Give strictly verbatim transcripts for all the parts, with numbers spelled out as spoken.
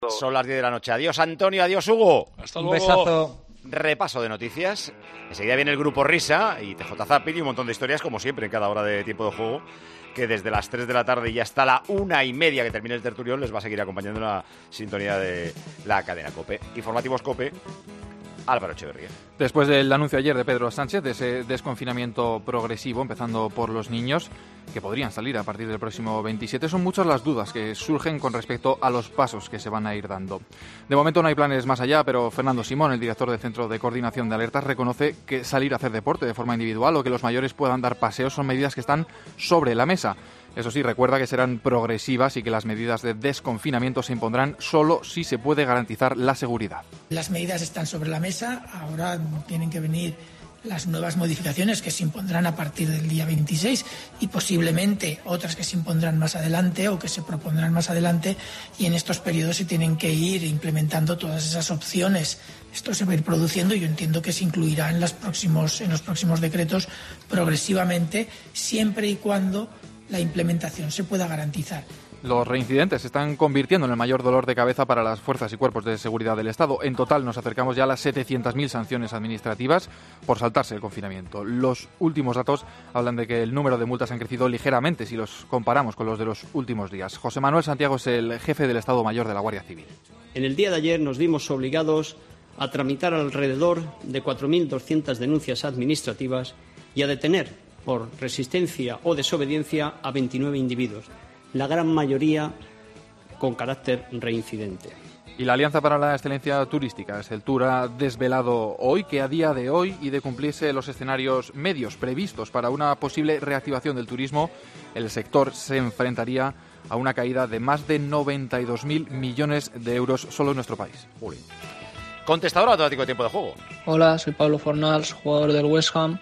Son las diez de la noche. Adiós, Antonio. Adiós, Hugo. Hasta luego. Un besazo. Repaso de noticias. Enseguida viene el Grupo Risa y T J Zapping y un montón de historias, como siempre, en cada hora de tiempo de juego, que desde las tres de la tarde y hasta la una y media que termine el tertulión les va a seguir acompañando en la sintonía de la cadena COPE. Informativos COPE, Álvaro Echeverría. Después del anuncio ayer de Pedro Sánchez de ese desconfinamiento progresivo, empezando por los niños, que podrían salir a partir del próximo veintisiete, son muchas las dudas que surgen con respecto a los pasos que se van a ir dando. De momento no hay planes más allá, pero Fernando Simón, el director del Centro de Coordinación de Alertas, reconoce que salir a hacer deporte de forma individual o que los mayores puedan dar paseos son medidas que están sobre la mesa. Eso sí, recuerda que serán progresivas y que las medidas de desconfinamiento se impondrán solo si se puede garantizar la seguridad. Las medidas están sobre la mesa, ahora tienen que venir las nuevas modificaciones que se impondrán a partir del día veintiséis y posiblemente otras que se impondrán más adelante o que se propondrán más adelante, y en estos periodos se tienen que ir implementando todas esas opciones. Esto se va a ir produciendo y yo entiendo que se incluirá en los próximos, en los próximos decretos progresivamente, siempre y cuando la implementación se pueda garantizar. Los reincidentes se están convirtiendo en el mayor dolor de cabeza para las fuerzas y cuerpos de seguridad del Estado. En total nos acercamos ya a las setecientas mil sanciones administrativas por saltarse el confinamiento. Los últimos datos hablan de que el número de multas han crecido ligeramente si los comparamos con los de los últimos días. José Manuel Santiago es el jefe del Estado Mayor de la Guardia Civil. En el día de ayer nos vimos obligados a tramitar alrededor de cuatro mil doscientas denuncias administrativas y a detener por resistencia o desobediencia a veintinueve individuos, la gran mayoría con carácter reincidente. Y la Alianza para la Excelencia Turística es el Tour ha desvelado hoy que a día de hoy y de cumplirse los escenarios medios previstos para una posible reactivación del turismo, el sector se enfrentaría a una caída de más de noventa y dos mil millones de euros solo en nuestro país. Uy. Contestador automático de tiempo de juego. Hola, soy Pablo Fornals, jugador del West Ham.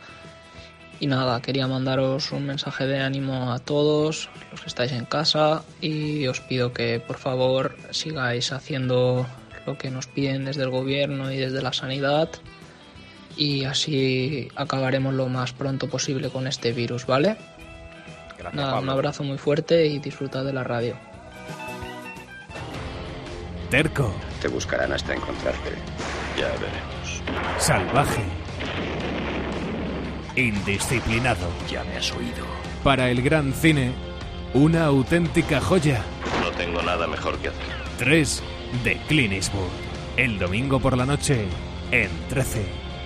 Y nada, quería mandaros un mensaje de ánimo a todos los que estáis en casa y os pido que por favor sigáis haciendo lo que nos piden desde el gobierno y desde la sanidad, y así acabaremos lo más pronto posible con este virus, ¿vale? Gracias, Nada, Pablo. un abrazo muy fuerte y disfrutad de la radio. Terco. Te buscarán hasta encontrarte. Ya veremos. Salvaje. Indisciplinado. Ya me has oído. Para el gran cine, una auténtica joya. No tengo nada mejor que hacer. tres de Clint Eastwood. El domingo por la noche en trece.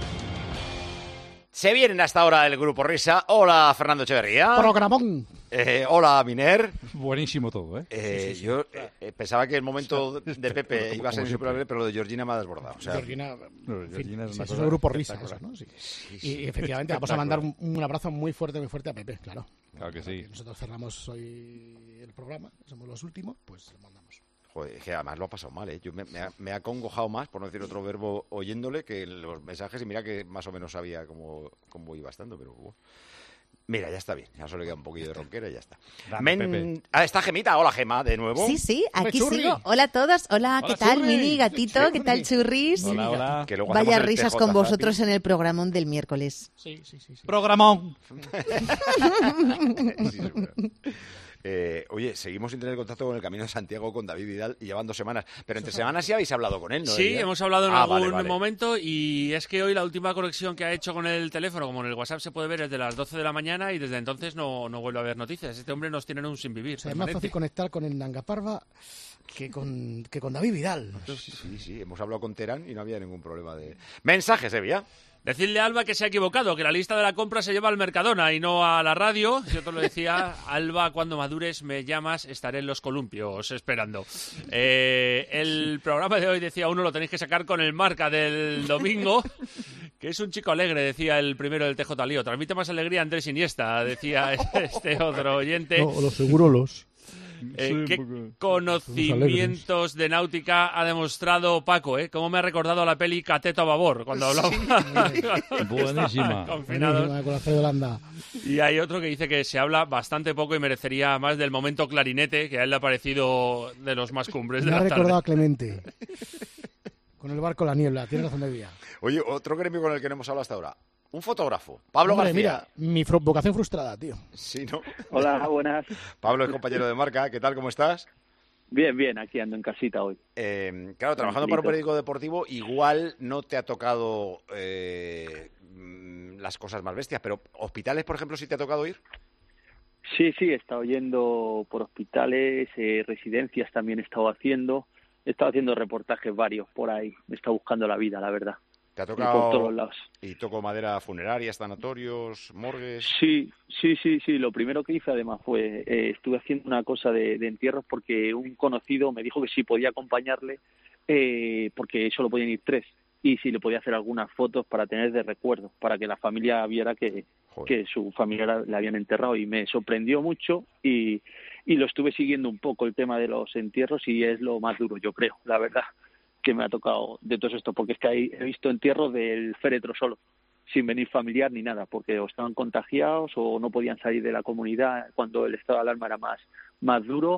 Se vienen hasta ahora el Grupo Risa. Hola, Fernando Echeverría. Programón. Eh, hola, Miner. Buenísimo todo, ¿eh? Eh, Sí, sí, sí. yo eh, pensaba que el momento de Pepe Como- iba a ser como insuperable, siempre. pero lo de Georgina me ha desbordado. O sea, Georgina, No, en fin, Georgina es sí, una es cosa un grupo risa espectacular. eso, ¿no? Sí. sí, Y, sí. y efectivamente vamos a mandar un, un abrazo muy fuerte, muy fuerte a Pepe, claro. Claro que sí. Nosotros cerramos hoy el programa, somos los últimos, pues lo mandamos. Joder, es que además lo ha pasado mal, ¿eh? Yo me, me, ha, me ha acongojado más, por no decir otro verbo, oyéndole que en los mensajes, y mira que más o menos sabía cómo, cómo iba estando, pero... bueno. Mira, ya está bien, ya solo le queda un poquillo de ronquera y ya está. Grande, Men... Pepe. Ah, está Gemita, hola Gema, de nuevo. Sí, sí, aquí Churri. sigo. Hola a todos. Hola, ¿qué Hola, tal, Churri. mini gatito? ¿Qué tal, churris? Hola, hola. Que luego hacemos Vaya el risas T J con Zapping. vosotros en el programón del miércoles. Sí, sí, sí. sí. Programón. Sí, seguro. Eh, oye, seguimos sin tener contacto con el Camino de Santiago, con David Vidal, y llevan dos semanas. Pero entre semanas sí habéis hablado con él, ¿no? Sí, David? hemos hablado en Ah, algún vale, vale. momento, y es que hoy la última conexión que ha hecho con el teléfono, como en el WhatsApp se puede ver, es de las doce de la mañana y desde entonces no, no vuelve a haber noticias. Este hombre nos tiene en un sin vivir. O sea, es más fácil conectar con el Nanga Parva que con, que con David Vidal. Sí, sí, hemos hablado con Terán y no había ningún problema de... Mensajes, Sevilla. Decirle a Alba que se ha equivocado, que la lista de la compra se lleva al Mercadona y no a la radio. Yo te lo decía, Alba, cuando madures me llamas, estaré en los columpios esperando. Eh, el programa de hoy, decía uno, lo tenéis que sacar con el Marca del domingo, que es un chico alegre, decía el primero del T J Lío. Transmite más alegría Andrés Iniesta, decía este otro oyente. No, los segurolos. Eh, Sí, un ¿Qué poco. conocimientos de náutica ha demostrado Paco? ¿eh? ¿Cómo me ha recordado la peli Cateto a Babor? Cuando hablaba Buenísima. confinados. Buenísima, con la fe de Holanda. Y hay otro que dice que se habla bastante poco y merecería más del momento clarinete, que a él le ha parecido de los más cumbres de Me ha la recordado a tarde. Clemente. Con el barco La Niebla, tienes razón de día. Oye, otro gremio con el que no hemos hablado hasta ahora. Un fotógrafo, Pablo Hombre, García. mira, mi fru- vocación frustrada, tío. Sí, ¿no? Hola, buenas. Pablo es compañero de Marca. ¿Qué tal? ¿Cómo estás? Bien, bien, aquí ando en casita hoy. Eh, claro, trabajando para un periódico deportivo, igual no te ha tocado eh, las cosas más bestias, pero hospitales, por ejemplo, ¿sí te ha tocado ir? Sí, sí, he estado yendo por hospitales, eh, residencias también he estado haciendo. He estado haciendo reportajes varios por ahí. Me está buscando la vida, la verdad. ¿Te ha por tocado todos lados. y tocó madera funerarias, sanatorios, morgues? Sí, sí, sí, sí. Lo primero que hice además fue, eh, estuve haciendo una cosa de, de entierros porque un conocido me dijo que sí podía acompañarle eh, porque solo podían ir tres y si le podía hacer algunas fotos para tener de recuerdo, para que la familia viera que, que su familia la habían enterrado y me sorprendió mucho y, y lo estuve siguiendo un poco el tema de los entierros y es lo más duro, yo creo, la verdad, que me ha tocado de todo esto, porque es que ahí he visto entierros del féretro solo, sin venir familiar ni nada, porque o estaban contagiados o no podían salir de la comunidad cuando el estado de alarma era más, más duro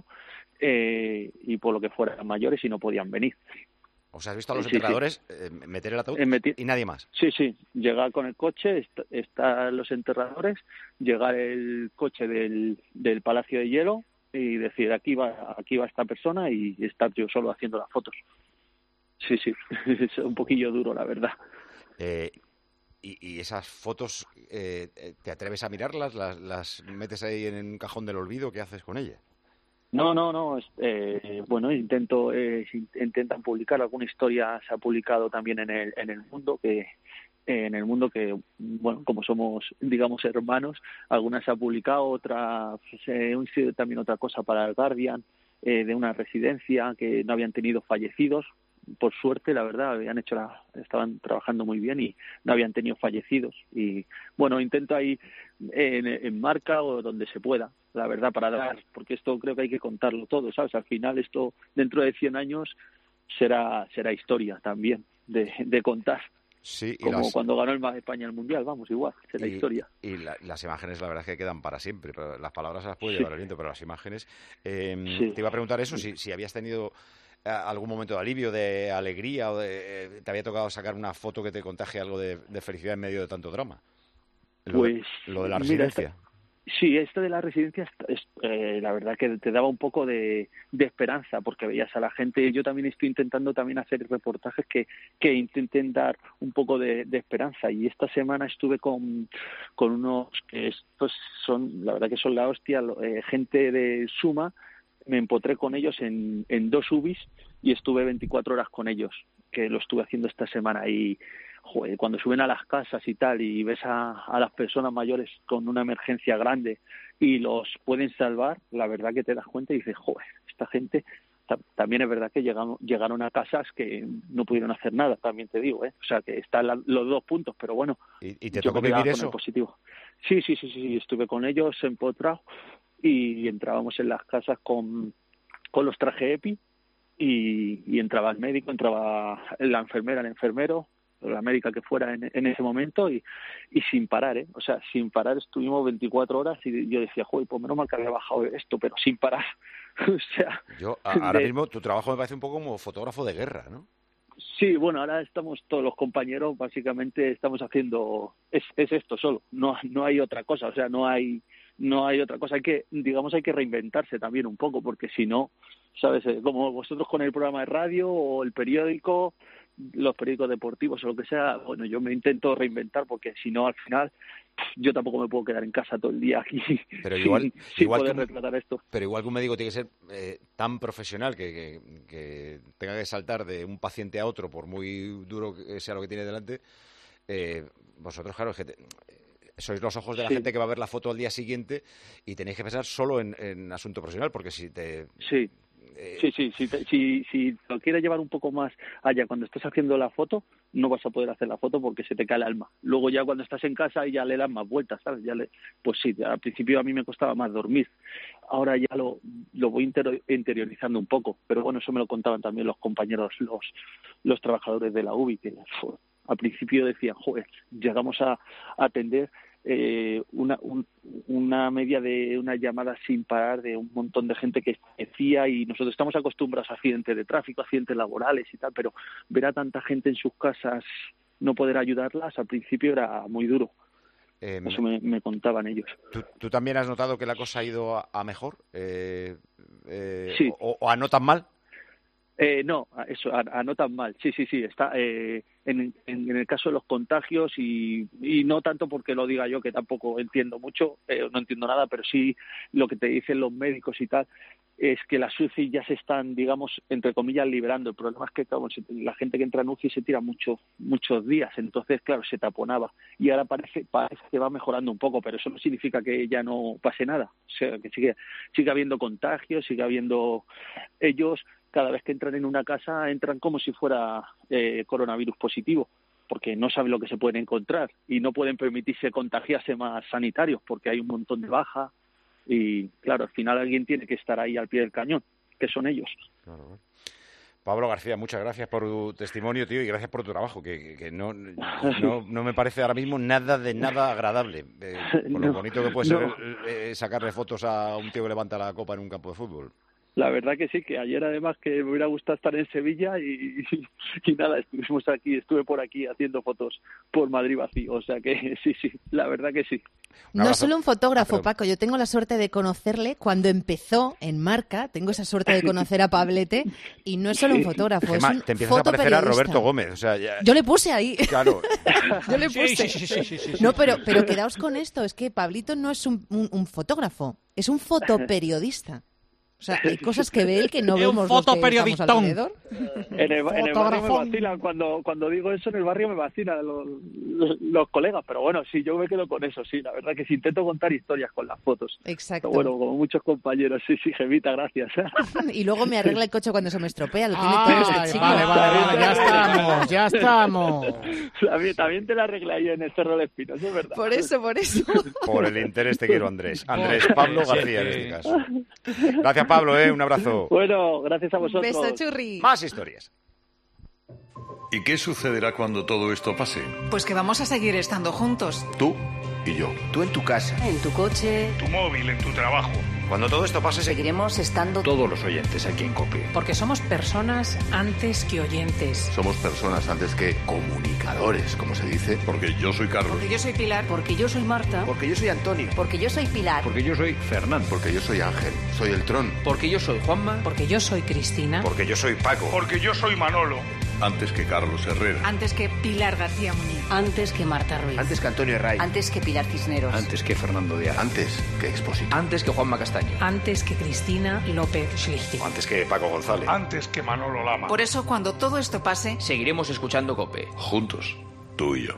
eh, y por lo que fueran mayores y no podían venir. O sea, has visto a los Sí, sí. enterradores eh, meter el ataúd Eh, meti- y nadie más. Sí, sí, llegar con el coche, est- están los enterradores, llegar el coche del, del Palacio de Hielo y decir aquí va, aquí va esta persona y estar yo solo haciendo las fotos. Sí, sí, es un poquillo duro, la verdad. Eh, y, y esas fotos, eh, ¿te atreves a mirarlas? ¿Las, ¿Las metes ahí en un cajón del olvido? ¿Qué haces con ellas? No, no, no. es- Eh, bueno, intento, eh, si intentan publicar alguna historia. Se ha publicado también en el en el mundo que eh, en el mundo que bueno, como somos digamos hermanos, algunas se ha publicado, otra se ha sido también otra cosa para el Guardian eh, de una residencia que no habían tenido fallecidos. Por suerte, la verdad, habían hecho la, estaban trabajando muy bien y no habían tenido fallecidos. Y bueno, intento ahí en, en marca o donde se pueda, la verdad, para dar, porque esto creo que hay que contarlo todo, ¿sabes? Al final esto, dentro de cien años, será será historia también de, de contar. Sí, y Como las, cuando ganó el Ma- España el Mundial, vamos, igual, será y, historia. y la- las imágenes, la verdad es que quedan para siempre. Pero las palabras se las puede Sí. llevar el viento, pero las imágenes... eh, Sí. Te iba a preguntar eso, si, si habías tenido eh, algún momento de alivio, de alegría, o de, eh, te había tocado sacar una foto que te contagie algo de, de felicidad en medio de tanto drama. Lo, Pues, de, lo de la mira, residencia. esta- Sí, esto de la residencia es, es, eh, la verdad que te daba un poco de, de esperanza porque veías a la gente. Yo también estoy intentando también hacer reportajes que, que intenten dar un poco de, de esperanza y esta semana estuve con, con unos que estos son, la verdad que son la hostia, lo- eh, gente de Suma. Me empotré con ellos en, en dos U B Is y estuve veinticuatro horas con ellos, que lo estuve haciendo esta semana y joder, cuando suben a las casas y tal y ves a, a las personas mayores con una emergencia grande y los pueden salvar, la verdad que te das cuenta y dices, joder, esta gente, ta- también es verdad que llegaron, llegaron a casas que no pudieron hacer nada, también te digo, ¿eh? O sea que están la- los dos puntos, pero bueno, ¿Y, y te yo tocó me quedaba vivir con eso? el positivo. Sí, sí, sí, sí, estuve con ellos empotrado y entrábamos en las casas con, con los traje EPI y, y entraba el médico, entraba la enfermera, el enfermero, la médica que fuera en, en ese momento y, y sin parar, ¿eh? O sea, sin parar estuvimos veinticuatro horas y yo decía, joder, pues menos mal que había bajado esto, pero sin parar. O sea, Yo, a- ahora de- mismo, tu trabajo me parece un poco como fotógrafo de guerra, ¿no? Sí, bueno, ahora estamos todos los compañeros, básicamente estamos haciendo, es, es esto solo, no, no hay otra cosa, o sea, no hay, no hay otra cosa, hay que, digamos, hay que reinventarse también un poco, porque si no, sabes, Eh, como vosotros con el programa de radio o el periódico, los periódicos deportivos o lo que sea, bueno, yo me intento reinventar porque si no, al final, yo tampoco me puedo quedar en casa todo el día aquí Pero sin, igual, sin igual poder que un- retratar esto. Pero igual que un médico tiene que ser eh, tan profesional que, que, que tenga que saltar de un paciente a otro, por muy duro que sea lo que tiene delante, eh, vosotros, claro, es que te- sois los ojos de la Sí. gente que va a ver la foto al día siguiente y tenéis que pensar solo en, en asunto profesional, porque si te... Sí. eh, Sí, sí, si, te- si, si lo quieres llevar un poco más allá, cuando estás haciendo la foto, no vas a poder hacer la foto porque se te cae el alma. Luego ya cuando estás en casa y ya le das más vueltas, ¿sabes? Ya le, pues sí, al principio a mí me costaba más dormir. Ahora ya lo, lo voy intero- interiorizando un poco, pero bueno, eso me lo contaban también los compañeros, los, los trabajadores de la U B I, que jo, al principio decían, joder, llegamos a, a atender eh, una, un- una media de una llamada sin parar de un montón de gente que decía y nosotros estamos acostumbrados a accidentes de tráfico, accidentes laborales y tal, pero ver a tanta gente en sus casas no poder ayudarlas al principio era muy duro. Eh, Eso me, me contaban ellos. ¿tú, ¿Tú también has notado que la cosa ha ido a, a mejor? Eh, eh, Sí. o, ¿O a no tan mal? Eh, no, eso, a, a no tan mal. Sí, sí, sí. Está eh, en, en, en el caso de los contagios y, y no tanto porque lo diga yo, que tampoco entiendo mucho, eh, no entiendo nada, pero sí lo que te dicen los médicos y tal, es que las U C I ya se están, digamos, entre comillas, liberando. El problema es que claro, la gente que entra en U C I se tira mucho, muchos días, entonces, claro, se taponaba. Y ahora parece, parece que va mejorando un poco, pero eso no significa que ya no pase nada. O sea, que sigue, sigue habiendo contagios, sigue habiendo... Ellos, cada vez que entran en una casa, entran como si fuera eh, coronavirus positivo, porque no saben lo que se pueden encontrar y no pueden permitirse contagiarse más sanitarios, porque hay un montón de baja. Y claro, al final alguien tiene que estar ahí al pie del cañón, que son ellos. Claro. Pablo García, muchas gracias por tu testimonio, tío, y gracias por tu trabajo, que, que, que no, no, no me parece ahora mismo nada de nada agradable. Eh, por lo No, bonito que puede no. ser eh, sacarle fotos a un tío que levanta la copa en un campo de fútbol. La verdad que sí, que ayer además que me hubiera gustado estar en Sevilla y, y, y nada, estuvimos aquí, estuve por aquí haciendo fotos por Madrid vacío, o sea que sí, sí, la verdad que sí. No solo un fotógrafo, Paco, yo tengo la suerte de conocerle cuando empezó en Marca, tengo esa suerte de conocer a Pablete, y no es solo un fotógrafo, Gemma, es un te empiezas a parecer a Roberto Gómez, o sea, ya... Yo le puse ahí. Claro. Yo le puse. Sí, sí, sí, sí, sí, sí, no, sí. pero, pero quedaos con esto, es que Pablito no es un, un, un fotógrafo, es un fotoperiodista. O sea, hay cosas que ve él que no Es un vemos los que estamos fotoperiodistón. alrededor. En el, en el barrio me vacilan, cuando, cuando digo eso en el barrio me vacilan los, los, los colegas, pero bueno, sí, yo me quedo con eso, sí, la verdad que sí, intento contar historias con las fotos. Exacto. Pero bueno, como muchos compañeros, sí, sí, Gemita, gracias. Y luego me arregla el coche cuando se me estropea, lo tiene Ay, todo este chico. vale, vale, vale, ya estamos, ya estamos. También, también te la arreglé ahí en el Cerro del Espino, eso es verdad. Por eso, por eso. Por el interés te quiero, Andrés. Andrés Pablo Sí, García, sí. en este caso. Gracias, Pablo, ¿eh? Un abrazo. Bueno, gracias a vosotros. Beso, churri. Más historias. ¿Y qué sucederá cuando todo esto pase? Pues que vamos a seguir estando juntos. Tú y yo. Tú en tu casa. En tu coche. Tu móvil, en tu trabajo. Cuando todo esto pase, Seguiremos estando Todos los oyentes aquí en COPE. Porque somos personas antes que oyentes. Somos personas antes que comunicadores, como se dice. Porque yo soy Carlos. Porque yo soy Pilar. Porque yo soy Marta. Porque yo soy Antonio. Porque yo soy Pilar. Porque yo soy Fernando. Porque yo soy Ángel. Soy el Tron. Porque yo soy Juanma. Porque yo soy Cristina. porque yo soy Paco. Porque yo soy Manolo. Antes que Carlos Herrera. Antes que Pilar García Muñiz. Antes que Marta Ruiz. Antes que Antonio Herray. Antes que Pilar Cisneros. Antes que Fernando Díaz. Antes que Expósito. Antes que Juanma Castaño. Antes que Cristina López Schlichting. Antes que Paco González. Antes que Manolo Lama. Por eso, cuando todo esto pase, Seguiremos escuchando COPE. Juntos, tú y yo.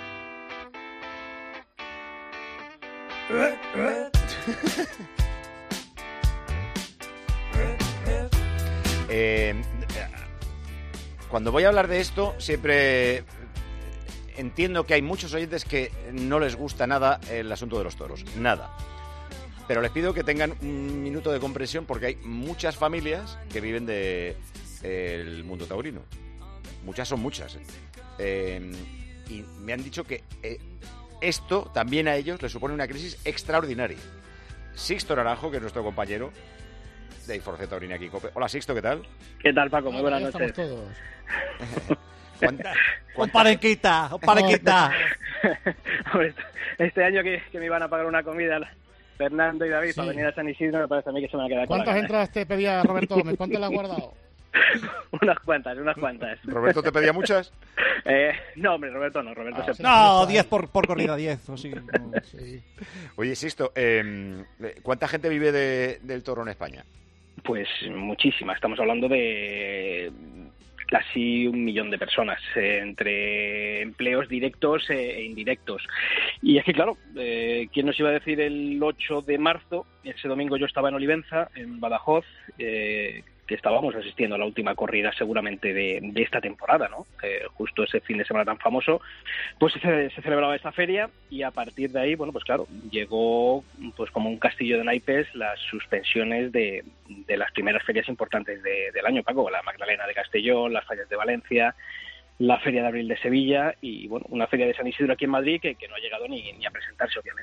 Eh, cuando voy a hablar de esto, siempre entiendo que hay muchos oyentes que no les gusta nada el asunto de los toros. Nada. Pero les pido que tengan un minuto de comprensión porque hay muchas familias que viven de eh, el mundo taurino. Muchas son muchas. ¿eh? Eh, y me han dicho que eh, esto también a ellos les supone una crisis extraordinaria. Sixto Naranjo, que es nuestro compañero de Información Taurina aquí en COPE. Hola, Sixto, ¿qué tal? ¿Qué tal, Paco? Muy buenas Ya noches. estamos todos. ¿Cuánta- Un cuánta- parequita, un parequita. Hombre, este año que, que me iban a pagar una comida Fernando y David Sí. para venir a San Isidro, me parece a mí que se me va a quedar con la ¿Cuántas gana. entradas te pedía Roberto Gómez? ¿Cuántas le has guardado? Unas cuantas, unas cuantas. ¿Roberto te pedía muchas? Eh, no, hombre, Roberto no, Roberto Ah, se... No, diez por, por corrida, diez. O sí, no. Sí. Oye, Sixto, eh, ¿cuánta gente vive de- del toro en España? Pues muchísima, estamos hablando de casi un millón de personas, eh, entre empleos directos e indirectos. Y es que, claro, eh, ¿quién nos iba a decir el ocho de marzo? Ese domingo yo estaba en Olivenza, en Badajoz, eh, que estábamos asistiendo a la última corrida seguramente de, de esta temporada, ¿no? Eh, justo ese fin de semana tan famoso, pues se, se celebraba esta feria y a partir de ahí, bueno, pues claro, llegó pues como un castillo de naipes las suspensiones de, de las primeras ferias importantes de, del año, Paco, la Magdalena de Castellón, las Fallas de Valencia, la Feria de Abril de Sevilla y, bueno, una feria de San Isidro aquí en Madrid que, que no ha llegado ni, ni a presentarse, obviamente.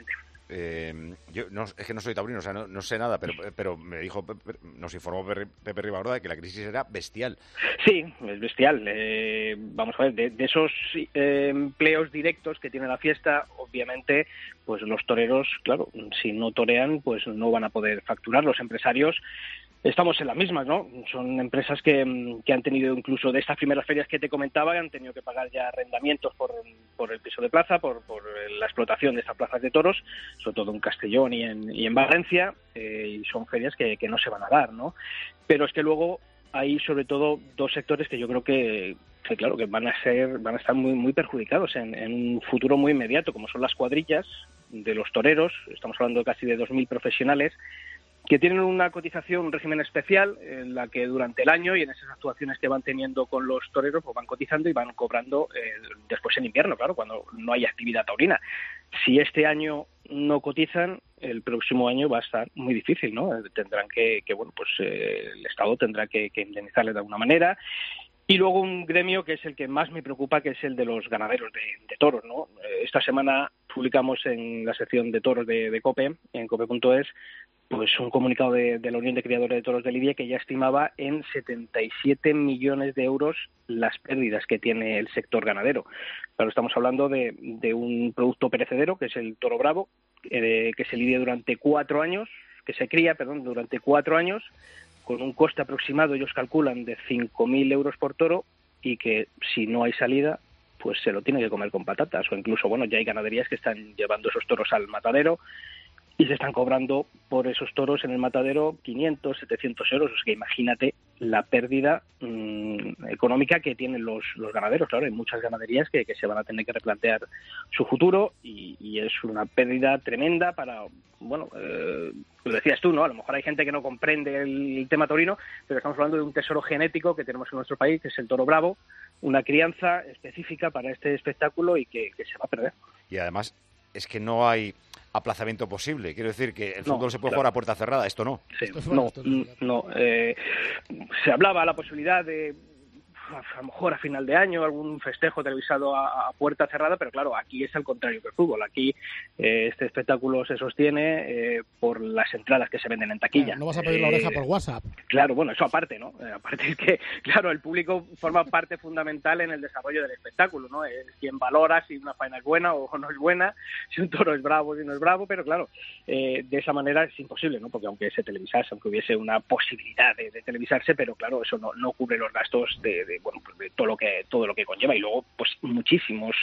eh, yo no, es que no soy taurino, o sea, no, no sé nada, pero, pero me dijo, nos informó Pepe, Pepe Ribarola de que la crisis era bestial. Sí, es bestial. Eh, vamos a ver, de, de esos eh, empleos directos que tiene la fiesta, obviamente, pues los toreros, claro, si no torean, pues no van a poder facturar. Los empresarios estamos en las mismas, ¿no? Son empresas que, que han tenido, incluso de estas primeras ferias que te comentaba, han tenido que pagar ya arrendamientos por, por el piso de plaza, por, por la explotación de estas plazas de toros, sobre todo en Castellón y en, y en Valencia, eh, y son ferias que, que no se van a dar, ¿no? Pero es que luego hay sobre todo dos sectores que yo creo que, que claro, que van a ser, van a estar muy, muy perjudicados en, en un futuro muy inmediato, como son las cuadrillas de los toreros. Estamos hablando casi de dos mil profesionales que tienen una cotización, un régimen especial, en la que durante el año y en esas actuaciones que van teniendo con los toreros, pues van cotizando y van cobrando eh, después en invierno, claro, cuando no hay actividad taurina. Si este año no cotizan, el próximo año va a estar muy difícil, ¿no? Tendrán que, que bueno, pues eh, el Estado tendrá que, que indemnizarles de alguna manera. Y luego un gremio que es el que más me preocupa, que es el de los ganaderos de, de toros, ¿no? Esta semana publicamos en la sección de toros de, de COPE, en cope punto es, pues un comunicado de, de la Unión de Criadores de Toros de Lidia que ya estimaba en setenta y siete millones de euros las pérdidas que tiene el sector ganadero. Claro, estamos hablando de, de un producto perecedero, que es el toro bravo, eh, que se lidia durante cuatro años, que se cría, perdón, durante cuatro años, con un coste aproximado, ellos calculan, de cinco mil euros por toro, y que si no hay salida, pues se lo tiene que comer con patatas. O incluso, bueno, ya hay ganaderías que están llevando esos toros al matadero y se están cobrando por esos toros en el matadero quinientos, setecientos euros. O sea que imagínate la pérdida mmm, económica que tienen los, los ganaderos. Claro, hay muchas ganaderías que, que se van a tener que replantear su futuro y, y es una pérdida tremenda para, bueno, eh, lo decías tú, ¿no? A lo mejor hay gente que no comprende el, el tema taurino, pero estamos hablando de un tesoro genético que tenemos en nuestro país, que es el toro bravo, una crianza específica para este espectáculo y que, que se va a perder. Y además es que no hay aplazamiento posible. Quiero decir que el fútbol no, se puede claro. jugar a puerta cerrada, esto no. Sí, no, no. Eh, se hablaba la posibilidad de, a lo mejor a final de año, algún festejo televisado a, a puerta cerrada, pero claro, aquí es al contrario que el fútbol. Aquí eh, este espectáculo se sostiene eh, por las entradas que se venden en taquilla. Claro, no vas a pedir la oreja eh, por WhatsApp. Claro, bueno, eso aparte, ¿no? Eh, aparte es que, claro, el público forma parte fundamental en el desarrollo del espectáculo, ¿no? Es quien valora si una faena es buena o no es buena, si un toro es bravo o si no es bravo, pero claro, eh, de esa manera es imposible, ¿no? Porque aunque se televisase, aunque hubiese una posibilidad de, de televisarse, pero claro, eso no, no cubre los gastos de, de bueno, pues de todo lo que todo lo que conlleva. Y luego pues muchísimos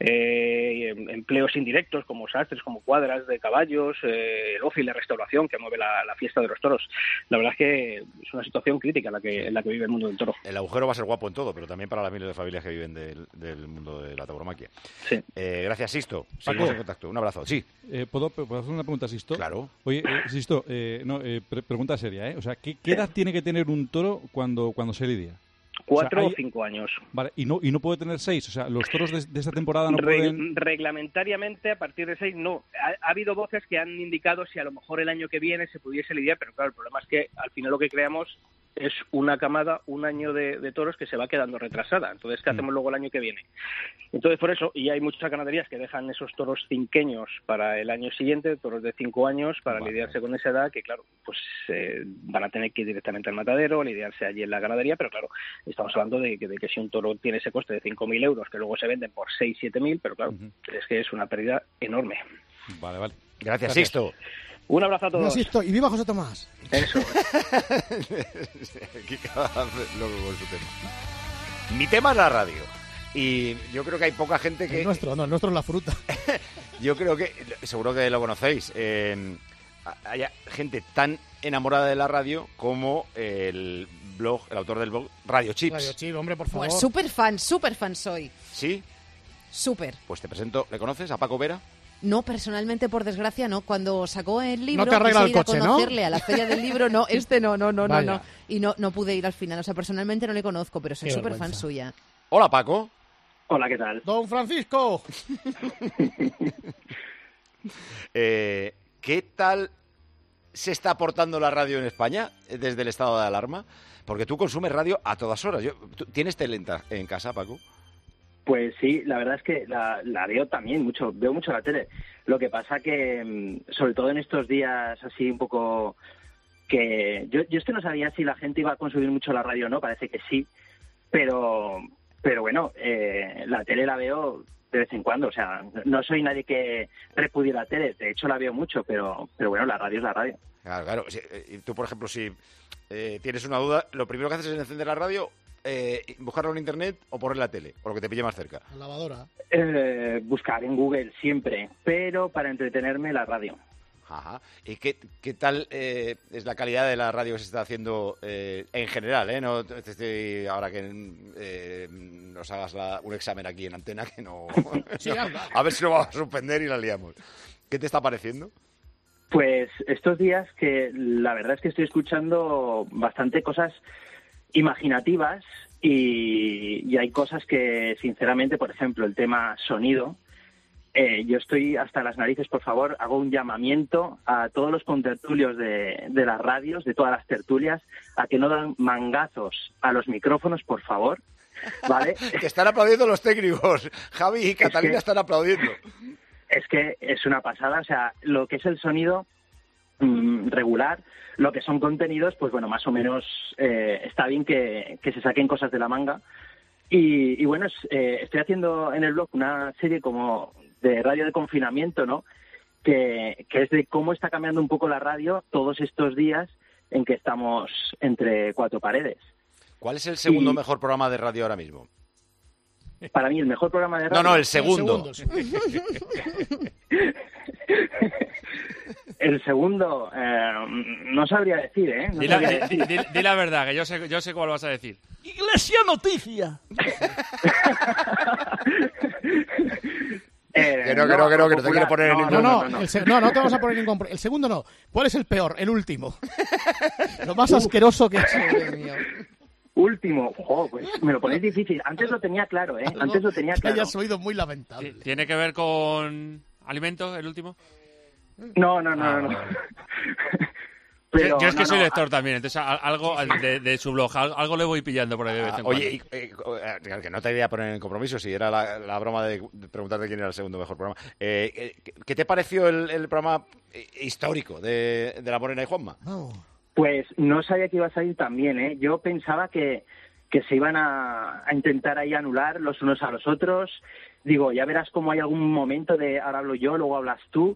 eh, empleos indirectos, como sastres, como cuadras de caballos, eh, el ocio y la restauración que mueve la, la fiesta de los toros. La verdad es que es una situación crítica la que, en la que vive el mundo del toro. El agujero va a ser guapo en todo, pero también para las miles de familias que viven del, del mundo de la tauromaquia. Sí. Eh, gracias, Sisto. Seguimos en contacto. Un abrazo. Sí. Eh, ¿puedo, ¿Puedo hacer una pregunta, Sisto? Claro. Oye, eh, Sisto, eh, no, eh, pre pregunta seria, ¿eh? O sea, ¿qué, qué edad tiene que tener un toro cuando, cuando se lidia? Cuatro o, sea, hay... o cinco años. Vale, y no y no puede tener seis. O sea, los toros de, de esta temporada no Re pueden... Reglamentariamente, a partir de seis, no. Ha, ha habido voces que han indicado si a lo mejor el año que viene se pudiese lidiar, pero claro, el problema es que al final lo que creamos es una camada, un año de, de toros que se va quedando retrasada. Entonces, ¿qué hacemos luego el año que viene? Entonces, por eso, y hay muchas ganaderías que dejan esos toros cinqueños para el año siguiente, toros de cinco años, para vale. lidiarse con esa edad, que claro, pues eh, van a tener que ir directamente al matadero, lidiarse allí en la ganadería, pero claro, estamos hablando de que, de que si un toro tiene ese coste de cinco mil euros, que luego se venden por seis, siete mil, pero claro, uh-huh. es que es una pérdida enorme. Vale, vale. Gracias, Gracias. Sisto. Un abrazo a todos. Insisto, y viva José Tomás. Eso. Aquí cada loco con su tema. Mi tema es la radio. Y yo creo que hay poca gente que... El nuestro, no, el nuestro es la fruta. Yo creo que, seguro que lo conocéis, eh, hay gente tan enamorada de la radio como el blog, el autor del blog Radio Chips. Radio Chips, hombre, por favor. Pues súper fan, súper fan soy. ¿Sí? Súper. Pues te presento, ¿le conoces a Paco Vera? No, personalmente, por desgracia, no. Cuando sacó el libro, no te arregla el coche, a conocerle, ¿no? A la feria del libro, no, este no, no, no, Vaya. no, no. Y no, no pude ir al final. O sea, personalmente no le conozco, pero soy súper fan suya. Hola, Paco. Hola, ¿qué tal? Don Francisco. eh, ¿Qué tal se está aportando la radio en España desde el estado de alarma? Porque tú consumes radio a todas horas. Yo, ¿Tienes tele en casa, Paco? Pues sí, la verdad es que la, la veo también mucho, veo mucho la tele. Lo que pasa que, sobre todo en estos días así un poco que... Yo, yo esto no sabía si la gente iba a consumir mucho la radio o no, parece que sí, pero, pero bueno, eh, la tele la veo de vez en cuando, o sea, no soy nadie que repudie la tele, de hecho la veo mucho, pero, pero bueno, la radio es la radio. Claro, claro. Y tú, por ejemplo, si eh, tienes una duda, lo primero que haces es encender la radio, eh, buscarlo en internet o poner la tele, o lo que te pille más cerca. La lavadora. Eh, buscar en Google siempre, pero para entretenerme la radio. Ajá. ¿Y qué, qué tal eh, es la calidad de la radio que se está haciendo eh, en general? ¿eh? No te estoy, ahora que eh, nos hagas la, un examen aquí en antena, que no... Sí, no a ver si lo vamos a suspender y la liamos. ¿Qué te está pareciendo? Pues estos días que la verdad es que estoy escuchando bastante cosas imaginativas y, y hay cosas que, sinceramente, por ejemplo, el tema sonido, eh, yo estoy hasta las narices. Por favor, hago un llamamiento a todos los contertulios de, de las radios, de todas las tertulias, a que no dan mangazos a los micrófonos, por favor, ¿vale? Que están aplaudiendo los técnicos. Javi y Catalina que, están aplaudiendo. Es que es una pasada, o sea, lo que es el sonido mmm, regular, lo que son contenidos, pues bueno, más o menos eh, está bien que, que se saquen cosas de la manga. Y, y bueno, es, eh, estoy haciendo en el blog una serie como de radio de confinamiento, ¿no? Que, que es de cómo está cambiando un poco la radio todos estos días en que estamos entre cuatro paredes. ¿Cuál es el segundo y, mejor programa de radio ahora mismo? Para mí el mejor programa de radio... No, no, el segundo. El segundo, el segundo eh, no sabría decir, ¿eh? No di, sabría la, decir. di, di, di la verdad, que yo sé, yo sé cuál vas a decir. Iglesia Noticia. Eh, que no, que no, que no, que no te quiero poner no, en ningún... No, no, no, no. el se... no, no te vamos a poner ningún... El segundo no. ¿Cuál es el peor? El último. Lo más asqueroso que he hecho. Dios mío. Último, oh, pues me lo ponéis difícil. Antes lo tenía claro, ¿eh? Antes lo tenía que claro. hayas oído muy lamentable. ¿Tiene que ver con alimentos, el último? No, no, no, ah, no. no. Pero, yo, yo es que no, soy no, lector también, entonces algo de, de su blog, algo le voy pillando por ahí de vez en ah, cuando. Oye, y, eh, que no te iba a poner en compromiso, si era la, la broma de, de preguntarte quién era el segundo mejor programa. Eh, ¿Qué te pareció el, el programa histórico de, de La Morena y Juanma? Oh. Pues no sabía que iba a salir tan bien, ¿eh? Yo pensaba que, que se iban a, a intentar ahí anular los unos a los otros. Digo, ya verás cómo hay algún momento de ahora hablo yo, luego hablas tú.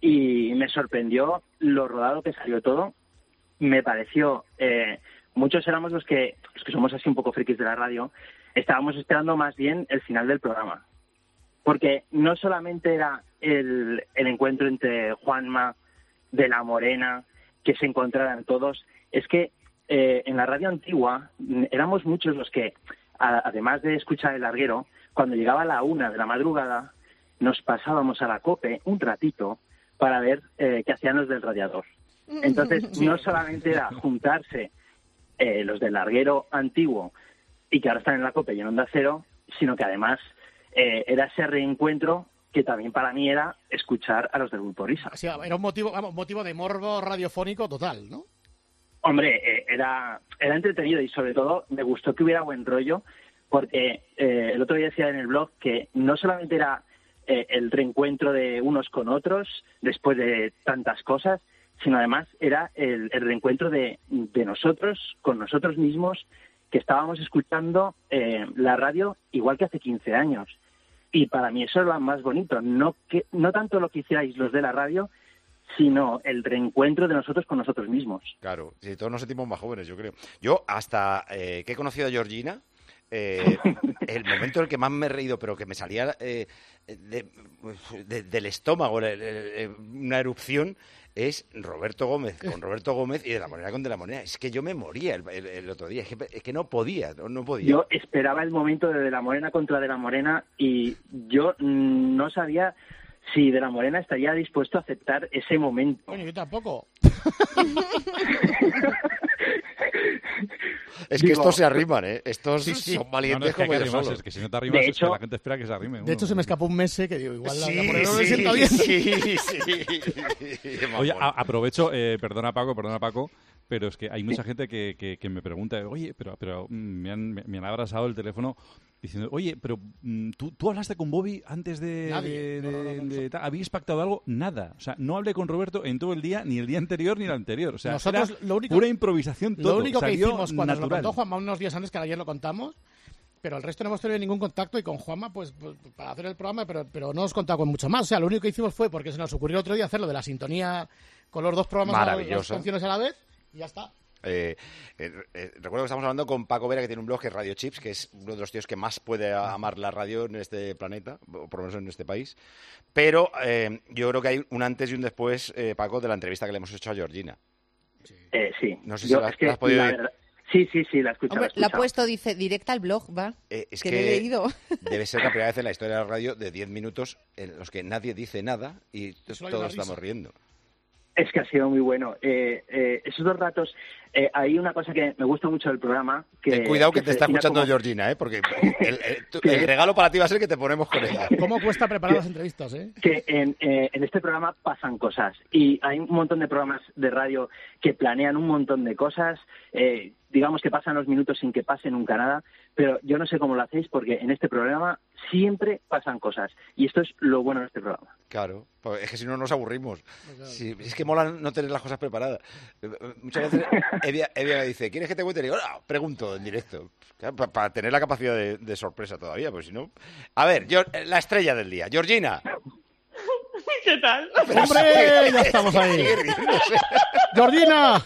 Y me sorprendió lo rodado que salió todo. Me pareció... Eh, muchos éramos los que, los que somos así un poco frikis de la radio, estábamos esperando más bien el final del programa. Porque no solamente era el, el encuentro entre Juanma, de La Morena, que se encontraran todos, es que eh, en la radio antigua éramos muchos los que, a, además de escuchar El Larguero, cuando llegaba la una de la madrugada, nos pasábamos a la COPE un ratito para ver eh, qué hacían los del radiador. Entonces, sí. No solamente era juntarse eh, los del Larguero antiguo y que ahora están en la COPE y en Onda Cero, sino que además eh, era ese reencuentro que también para mí era escuchar a los del Grupo Risa. O sea, era un motivo, vamos, motivo de morbo radiofónico total, ¿no? Hombre, eh, era, era entretenido y sobre todo me gustó que hubiera buen rollo, porque eh, el otro día decía en el blog que no solamente era eh, el reencuentro de unos con otros después de tantas cosas, sino además era el, el reencuentro de, de nosotros con nosotros mismos, que estábamos escuchando eh, la radio igual que hace quince años. Y para mí eso es lo más bonito, no, que, no tanto lo que hicierais los de la radio, sino el reencuentro de nosotros con nosotros mismos. Claro, sí, todos nos sentimos más jóvenes, yo creo. Yo, hasta eh, que he conocido a Georgina, eh, el momento en el que más me he reído, pero que me salía eh, de, de, del estómago, le, le, una erupción, es Roberto Gómez, con Roberto Gómez y De La Morena con De La Morena. Es que yo me moría el, el, el otro día, es que, es que no podía, no, no podía. Yo esperaba el momento de De La Morena contra De La Morena y yo no sabía si De La Morena estaría dispuesto a aceptar ese momento. Bueno, yo tampoco. Es que digo, estos se arriman, ¿eh? Estos sí, sí. son valientes no, no, es que como ellos solos. Es que si no te arrimas, de es hecho, que la gente espera que se arrime. De uno. hecho, se me escapó un mes que digo, igual sí, la, la Morena no sí, me sienta bien. Sí, sí. Oye, a, aprovecho, eh, perdona Paco, perdona Paco, pero es que hay mucha gente que, que, que me pregunta, oye, pero, pero me, han, me han abrazado el teléfono diciendo, oye, pero ¿tú, tú hablaste con Bobby antes de... Nadie. de, de, No, no, no, de, de ¿habéis pactado algo? Nada. O sea, no hablé con Roberto en todo el día, ni el día anterior ni el anterior. O sea, Nosotros, era lo único, pura improvisación todo. Lo único que Salió hicimos cuando nos lo natural. contó Juanma unos días antes, que ayer lo contamos, pero el resto no hemos tenido ningún contacto, y con Juanma, pues, pues para hacer el programa, pero, pero no nos contaba con mucho más. O sea, lo único que hicimos fue porque se nos ocurrió el otro día hacer lo de la sintonía con los dos programas, Maravilloso. las canciones a la vez, y ya está. Eh, eh, eh, recuerdo que estamos hablando con Paco Vera, que tiene un blog que es Radio Chips, que es uno de los tíos que más puede amar la radio en este planeta, o por lo menos en este país. Pero eh, yo creo que hay un antes y un después, eh, Paco, de la entrevista que le hemos hecho a Georgina. Eh, sí. No sé Yo, si la, es que, la has podido la oír. verdad- Sí, sí, sí, la he escuchado. Hombre, la he la ha escuchado. puesto, dice, directa al blog, va. Eh, es que, que lo he leído. debe ser la primera vez en la historia de la radio de diez minutos en los que nadie dice nada y t- Solo hay una todos risa. estamos riendo. Es que ha sido muy bueno. Eh, eh, esos dos ratos, eh, hay una cosa que me gusta mucho del programa. Que, Ten cuidado que, te se está define escuchando como- Georgina, ¿eh? Porque el, el- tu- ¿Qué? el regalo para ti va a ser que te ponemos con ella. ¿Cómo cuesta preparar las entrevistas, eh? que en, eh, en este programa pasan cosas y hay un montón de programas de radio que planean un montón de cosas, eh, digamos que pasan los minutos sin que pase nunca nada, pero yo no sé cómo lo hacéis porque en este programa siempre pasan cosas y esto es lo bueno de este programa. Claro, pues es que si no nos aburrimos. Sí, es que mola no tener las cosas preparadas. Eh, eh, Muchas veces Evia, Evia me dice, ¿quieres que te cuente? Y digo, "Ah", pregunto en directo. Para tener la capacidad de, de sorpresa todavía, pues si no... A ver, yo, la estrella del día, Georgina. ¿Qué tal? ¡Hombre! Ya estamos ahí. Sigue riéndose. ¡Georgina!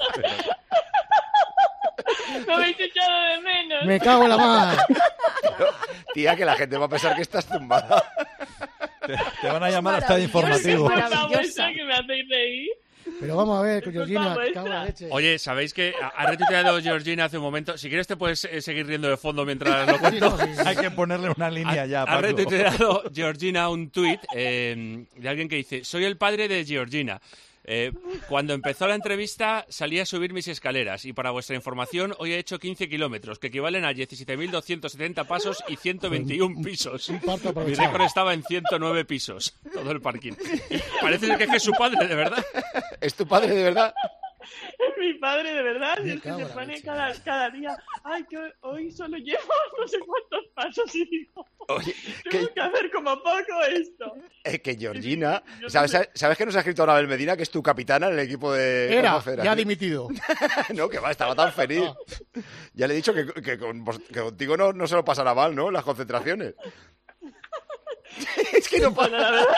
Me habéis echado de menos. Me cago en la mar. Tía, que la gente va a pensar que estás tumbada. Te, te van a llamar hasta de informativo. Maravillosa. Que me hacéis reír. Pero vamos a ver, Georgina, culpa cago en la vuestra. leche. Oye, ¿sabéis que ha ha retuiteado Georgina hace un momento? Si quieres te puedes eh, seguir riendo de fondo mientras lo cuento. Sí, no, sí, sí. Hay que ponerle una línea Ha, ya, ha Paco. retuiteado Georgina un tuit eh, de alguien que dice: soy el padre de Georgina. Eh, cuando empezó la entrevista salí a subir mis escaleras y para vuestra información hoy he hecho quince kilómetros, que equivalen a diecisiete mil doscientos setenta pasos y ciento veintiuno pisos. parto Mi aprovechado. récord estaba en ciento nueve pisos, todo el parking. Parece ser que es que es su padre, de verdad. ¿Es tu padre de verdad? Es mi padre, de verdad. Me Y es que cago se en la pone leche. cada, cada día. Ay, que hoy- hoy solo llevo no sé cuántos pasos y digo, Oye, tengo que, que hacer como poco esto. eh, que Georgina... Yo no ¿sabes, sé. ¿Sabes que nos ha escrito Anabel Medina, que es tu capitana en el equipo de Era, Albacera? ya dimitido. No, que va, estaba tan feliz. Ya le he dicho que, que con vos- que contigo no, no se lo pasará mal, ¿no? Las concentraciones. Es que no Bueno, pasa. la verdad.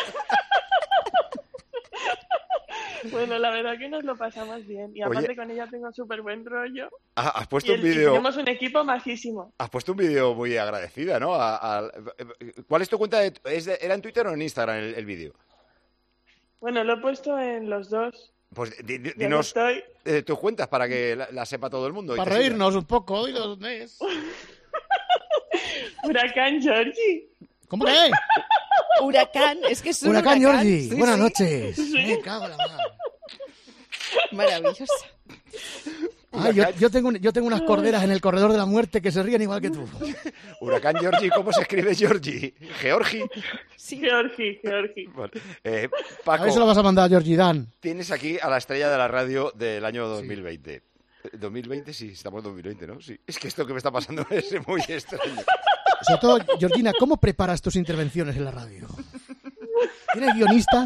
Bueno, la verdad que nos lo pasamos bien. Y aparte Oye. con ella tengo súper buen rollo. Ah, Has Y, puesto un el- y vídeo... tenemos un equipo majísimo. Has puesto un vídeo muy agradecida, ¿no? A- a- ¿Cuál es tu cuenta? De, es de- ¿Era en Twitter o en Instagram el, el vídeo? Bueno, lo he puesto en los dos. Pues di- di- Ya dinos estoy. eh, tus cuentas para que la, la sepa todo el mundo. y Para te siga. reírnos un poco. ¿Y dónde es? Huracán Georgie. ¿Cómo que? Huracán, es que es un Huracán huracán. Georgie. Sí, Buenas sí. noches. Sí. Me cago en la mar. Maravillosa. Ay, yo, yo, tengo, un- yo tengo unas corderas en el corredor de la muerte que se ríen igual que tú. Huracán Georgie, ¿cómo se escribe Georgie? Georgie. Sí. Georgie, Georgie. Vale. Eh, A Paco, ver si lo vas a mandar a Georgie Dan. tienes aquí a la estrella de la radio del año dos mil veinte. Eh, dos mil veinte, sí, estamos en dos mil veinte, ¿no? Sí. Es que esto que me está pasando es muy extraño. Sobre todo, Georgina, ¿cómo preparas tus intervenciones en la radio? ¿Tienes guionistas?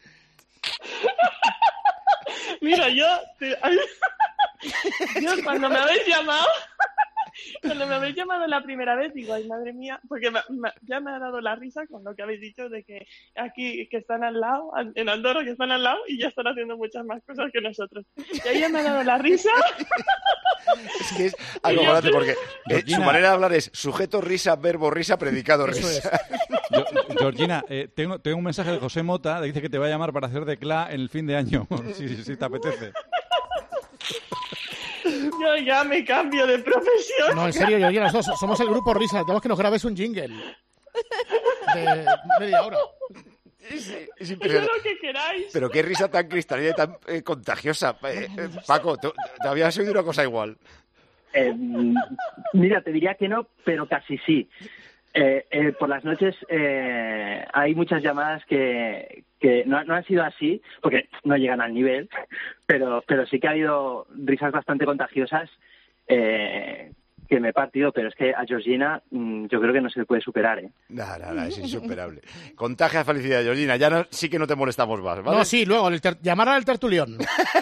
Mira, yo, te- yo cuando me habéis llamado, cuando me habéis llamado la primera vez, digo, ay, madre mía, porque me- me- ya me ha dado la risa con lo que habéis dicho de que aquí, que están al lado, an- en Andorra, que están al lado y ya están haciendo muchas más cosas que nosotros. Y ahí ya me ha dado la risa. Es que es acojonante porque eh, su Georgina. manera de hablar es sujeto risa, verbo risa, predicado Eso risa. Yo- Georgina, eh, tengo, tengo un mensaje de José Mota, dice que te va a llamar para hacer de Cla en el fin de año, si, si, si te apetece. Yo ya me cambio de profesión. No, en serio, Georgina, nosotros somos el grupo Risa. Tenemos que nos grabes un jingle. De media hora. Es, es Yo impresionante. lo que queráis. Pero qué risa tan cristalina y tan eh, contagiosa. Eh, eh, Paco, ¿te, te habías oído una cosa igual? Eh, mira, te diría que no, pero casi sí. Eh, eh, por las noches eh, hay muchas llamadas que, que no, no han sido así, porque no llegan al nivel, pero, pero sí que ha habido risas bastante contagiosas eh, que me he partido, pero es que a Georgina mmm, yo creo que no se le puede superar, ¿eh? Nada, nada, es insuperable. Contagia de felicidad, Georgina, ya no, sí que no te molestamos más, ¿vale? No, sí, luego, el ter- llamar al tertulión.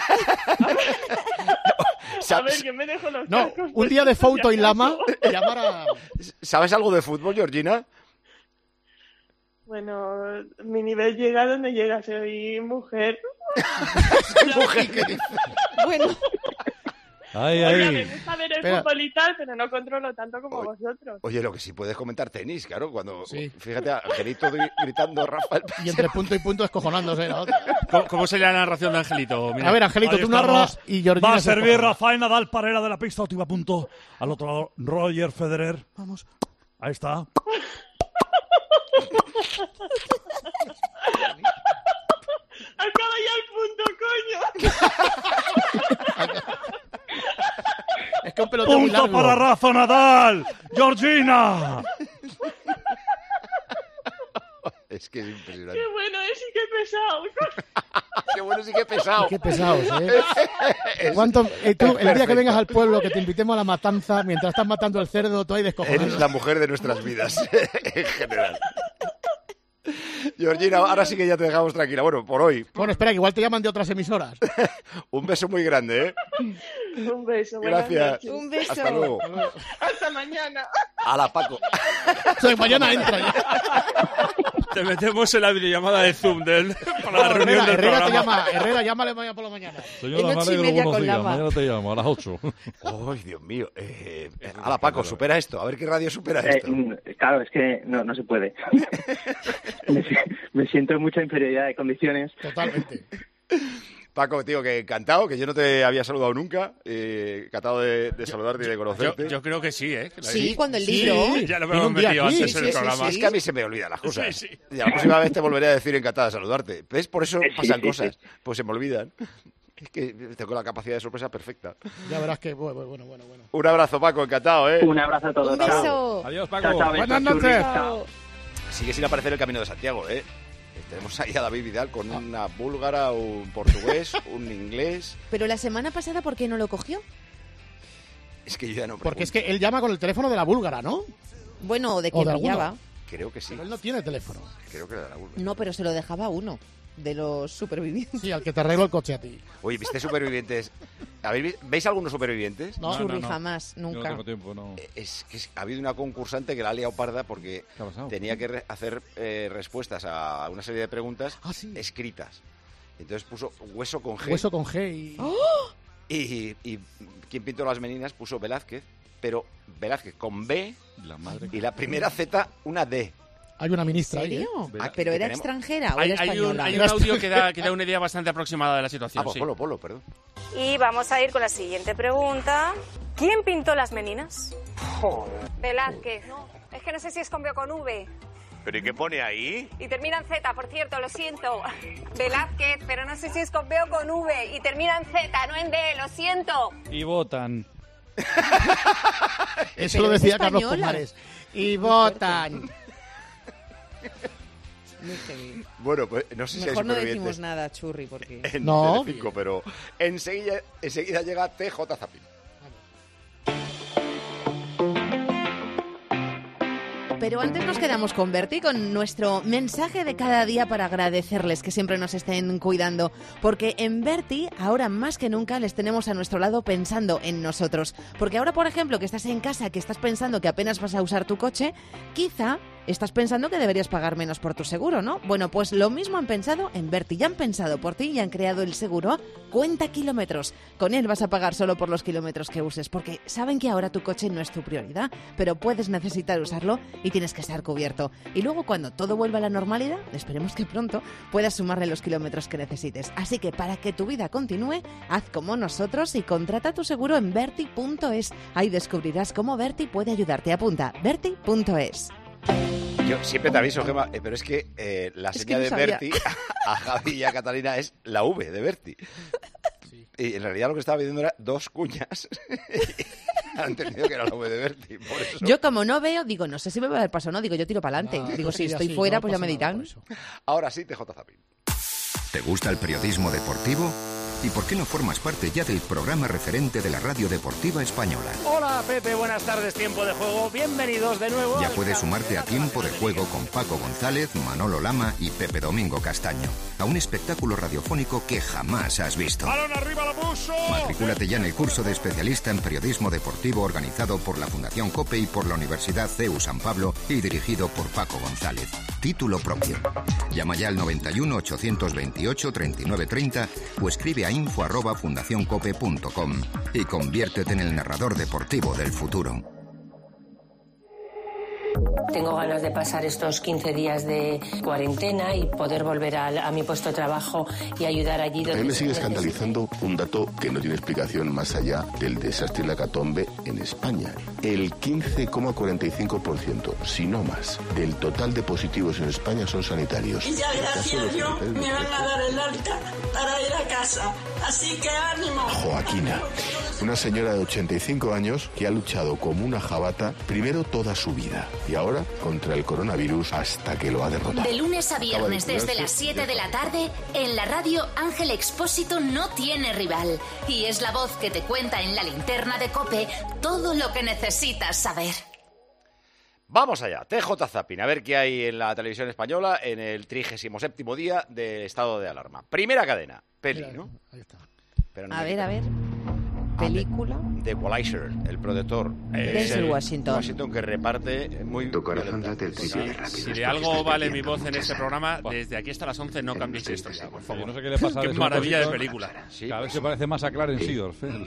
A ver, que me dejo los No, cascos, un día de foto y lama, llamar a... ¿Sabes algo de fútbol, Georgina? Bueno, mi nivel llega donde llega, soy mujer. ¿Mujer qué dices? Bueno. Ay, Oye, ay. me gusta ver el Espera. fútbol y tal, pero no controlo tanto como vosotros. Oye, lo que sí puedes comentar tenis, claro, cuando... Fíjate, Angelito gri- gritando, Rafael... Y entre punto y punto escojonándose la otra. ¿Cómo, cómo sería la narración de Angelito? Mira. A ver, Angelito, Ahí tú estamos. narras y Georgina Va a se servir escoge. Rafael Nadal, parera de la pista, última punto. Al otro lado, Roger Federer. Vamos. Ahí está. Acaba ya el punto, coño. Es que un peloteo muy Punto largo. para Rafa Nadal. Georgina. Es que es impresionante. Qué bueno es y qué pesado. Qué bueno sí que pesado. Qué pesados, ¿eh? ¿Cuánto, eh, tú, el día que vengas al pueblo, que te invitemos a la matanza, mientras estás matando el cerdo, tú ahí descojonado. Eres la mujer de nuestras vidas, en general. Georgina, ahora sí que ya te dejamos tranquila. Bueno, por hoy. Bueno, espera, que igual te llaman de otras emisoras. Un beso muy grande, ¿eh? Un beso. buenas Gracias. noches. Un beso. Hasta luego. Hasta mañana. A la Paco. Soy mañana entra ya. Te metemos en la videollamada de Zoom del, para la No, reunión Herrera, del Herrera te programa. llama, Herrera, llámale mañana por la mañana. Señora, me alegro, buenos días. Mañana te llamo a las ocho. Ay, Dios mío. Eh, a la Paco, supera esto. A ver qué radio supera Eh, esto. mm, claro, es que no, no se puede. me, si- me siento en mucha inferioridad de condiciones. Totalmente. Paco, tío, que encantado, que yo no te había saludado nunca. Eh, encantado de, de saludarte y de conocerte. Yo, yo creo que sí, ¿eh? Que la- Sí, cuando el libro. Ya lo Vino hemos un día metido aquí. antes en Sí, el sí, programa. sí. Es que a mí se me olvidan las cosas. Sí, sí. Y la próxima vez te volveré a decir encantada de saludarte. ¿Ves? Por eso Sí, pasan sí, cosas. sí. Pues se me olvidan. Es que tengo la capacidad de sorpresa perfecta. Ya verás que bueno, bueno, bueno. bueno. Un abrazo, Paco, encantado, ¿eh? Un abrazo a todos. Un beso. Adiós, Paco. Chao, chao, Buenas besos, noches. churris, chao. Sigue sin aparecer el Camino de Santiago, ¿eh? Tenemos ahí a David Vidal con una búlgara, un portugués, un inglés. Pero la semana pasada, ¿por qué no lo cogió? Es que yo ya no Porque es pregunto. que él llama con el teléfono de la búlgara, ¿no? Bueno, o de O quien de alguno. pillaba. Creo que sí. Pero él no tiene teléfono. Creo que era de la búlgara. No, pero se lo dejaba a uno de los supervivientes. Sí, al que te arreglo el coche a ti. Oye, ¿viste Supervivientes? ¿Habéis vi- ¿Veis algunos Supervivientes? No, Churri, no, no. jamás, Yo no nunca. tengo tiempo, no. Eh, Es que es- ha habido una concursante que la ha liado parda porque ¿Qué ha pasado? tenía que re- hacer eh, respuestas a una serie de preguntas Ah, sí. escritas. Entonces puso hueso con G. Hueso con G y... Y, y quien pintó las meninas puso Velázquez, pero Velázquez con B La madre. y la primera Z una D. Hay una ¿En ministra ahí, ¿eh? serio? Ah, ¿Pero que era tenemos- extranjera o Hay, era hay un, española? hay un audio que da, que da una idea bastante aproximada de la situación. Ah, pues sí. polo, polo, perdón. Y vamos a ir con la siguiente pregunta. ¿Quién pintó las meninas? Velázquez. Es que no sé si es con B o con V. ¿Pero y qué pone ahí? Y termina en Z, por cierto, lo siento. Velázquez, pero no sé si es con B o con V. Y termina en Z, no en D, lo siento. Y votan. Eso Pero lo es decía Carlos española. Pomares. Y votan. Muy heavy. Bueno, pues no sé si hay Mejor no supervivientes decimos nada, Churri, porque... en No. Telecinco, pero enseguida, enseguida llega T J Zapin. Pero antes nos quedamos con Berti, con nuestro mensaje de cada día para agradecerles que siempre nos estén cuidando. Porque en Berti, ahora más que nunca, les tenemos a nuestro lado pensando en nosotros. Porque ahora, por ejemplo, que estás en casa, que estás pensando que apenas vas a usar tu coche, quizá estás pensando que deberías pagar menos por tu seguro, ¿no? Bueno, pues lo mismo han pensado en Berti. Ya han pensado por ti y han creado el seguro Cuenta Kilómetros. Con él vas a pagar solo por los kilómetros que uses, porque saben que ahora tu coche no es tu prioridad, pero puedes necesitar usarlo y tienes que estar cubierto. Y luego, cuando todo vuelva a la normalidad, esperemos que pronto, puedas sumarle los kilómetros que necesites. Así que para que tu vida continúe, haz como nosotros y contrata tu seguro en Berti punto es. Ahí descubrirás cómo Berti puede ayudarte. Apunta, Berti punto es. Yo siempre te aviso, Gemma, eh, pero es que eh, la Es señal que no de sabía. Berti a, a Javi y a Catalina es la V de Berti. Y en realidad lo que estaba pidiendo era dos cuñas. Han entendido que era la V de Berti, por eso. Yo como no veo, digo, no sé si me va a dar paso o no, digo, yo tiro para adelante. Ah, digo, pues si sí, estoy así, fuera, no pues ya pasa me nada dirán. Ahora sí, T J Zapin. ¿Te gusta el periodismo deportivo? ¿Y por qué no formas parte ya del programa referente de la radio deportiva española? Hola Pepe, buenas tardes, Tiempo de Juego, bienvenidos de nuevo. Ya puedes sumarte a Tiempo de Juego con Paco González, Manolo Lama y Pepe Domingo Castaño, a un espectáculo radiofónico que jamás has visto. ¡Balón arriba, lo puso! Matricúlate ya en el curso de especialista en periodismo deportivo organizado por la Fundación COPE y por la Universidad C E U San Pablo y dirigido por Paco González. Título propio. Llama ya al noventa y uno, ochocientos veintiocho, treinta y nueve treinta o escribe a info arroba fundacioncope punto com y conviértete en el narrador deportivo del futuro. Tengo ganas de pasar estos quince días de cuarentena y poder volver a, a mi puesto de trabajo y ayudar allí donde... A mí me sigue escandalizando un dato que no tiene explicación más allá del desastre y la hecatombe en España. El quince coma cuarenta y cinco por ciento, si no más, del total de positivos en España son sanitarios. Y ya gracias yo me van a dar el alta para ir a casa. Así que ánimo. Joaquina, una señora de ochenta y cinco años que ha luchado como una jabata primero toda su vida y ahora contra el coronavirus hasta que lo ha derrotado. De lunes a viernes desde las siete de la tarde, en la radio Ángel Expósito no tiene rival. Y es la voz que te cuenta en la linterna de COPE todo lo que necesitas saber. Vamos allá, T J Zapping, a ver qué hay en la televisión española en el trigésimo séptimo día de estado de alarma. Primera cadena, peli, ¿no? Ahí está. Pero no A me ver, quita. a ver. Película. The Equalizer, el protector. Denzel Es el Washington. Washington que reparte muy... Tu corazón violenta. late el triple de rápido. Si de algo vale mi voz en este programa, desde aquí hasta las once no cambiéis esto ya, por Yo favor. no sé qué le pasa a Qué ese maravilla de compositor. película. Sí, Cada vez pues se parece más a Clarence Seedorf. ¿eh?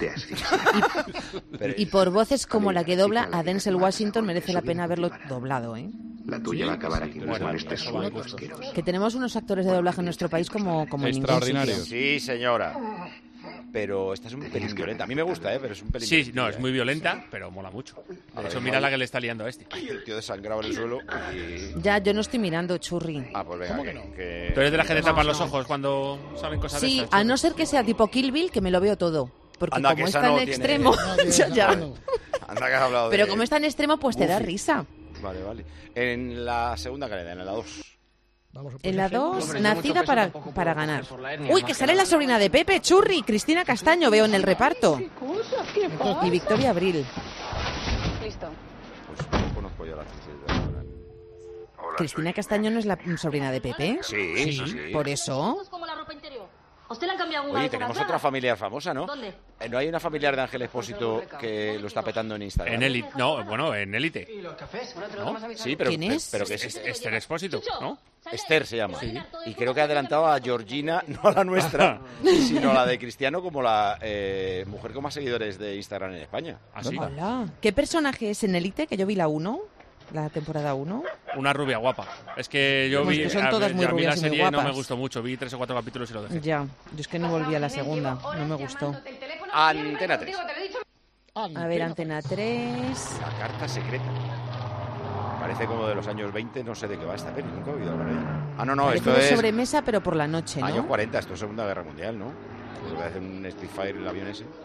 pero- Y por voces como la que dobla a Denzel Washington merece la pena haberlo doblado, ¿eh? La tuya va a acabar aquí mismo en este eso suelo va justo. asqueroso. Que tenemos unos actores de doblaje en nuestro país como, como en ningún Extraordinarios. sitio. Sí, señora. Pero esta es un pelín violenta. A mí me gusta, ¿eh? Pero es un pelín Sí, no, violenta, es ¿eh? muy violenta, pero mola mucho. De Ahora hecho, mismo mira hay- la que le está liando a este. Ay, el tío desangrado en el suelo y... Ya, yo no estoy mirando, churri. Ah, pues venga, que, que- Tú eres de las que te tapan los ojos cuando salen cosas de Sí, estas. a no ser que sea tipo Kill Bill, que me lo veo todo. Porque Anda, que como es esa tan no tiene- extremo... No, tiene- ya, ya. no, Anda que has hablado de... Pero como es tan extremo, pues te da Goofy. risa. Vale, vale. En la segunda cadena, en la dos. En la dos, nacida para, para ganar. Uy, que sale la sobrina de Pepe, Churri, Cristina Castaño, veo en el reparto. Y Victoria Abril. Listo. Pues no conozco yo a la actriz de ahora. ¿Cristina Castaño no es la sobrina de Pepe? Sí, sí, sí. Por eso. Como la ropa interior. ¿A usted le han cambiado alguna Oye, vez tenemos las otra bragas? familiar famosa, ¿no? ¿Dónde? Eh, ¿No hay una familiar de Ángel Expósito que lo está petando en Instagram? En Elite, no, bueno, en Élite. ¿No? Sí, pero, ¿Quién pero- es? pero que es... Es- Esther Expósito, ¿no? Esther se llama. Y creo que ha adelantado a Georgina, no a la nuestra, sino a la de Cristiano como la eh, mujer con más seguidores de Instagram en España. Así. Hola. ¿Qué personaje es en Elite? Que yo vi la uno, la temporada uno. Una rubia guapa. Es que yo Pues vi. que son a, todas ver, muy a mí la rubias y muy serie no me guapas. gustó mucho. Vi tres o cuatro capítulos y lo dejé. Ya, yo es que no volví a la segunda, no me gustó. Antena tres. A ver, Antena tres. La carta secreta. Parece como de los años veinte, no sé de qué va esta peli, nunca he oído hablar de ella. Ah, no, no, Parece esto de es sobremesa, pero por la noche, ¿no? años cuarenta, esto es Segunda Guerra Mundial, ¿no? Creo que hace un Spitfire el avión ese.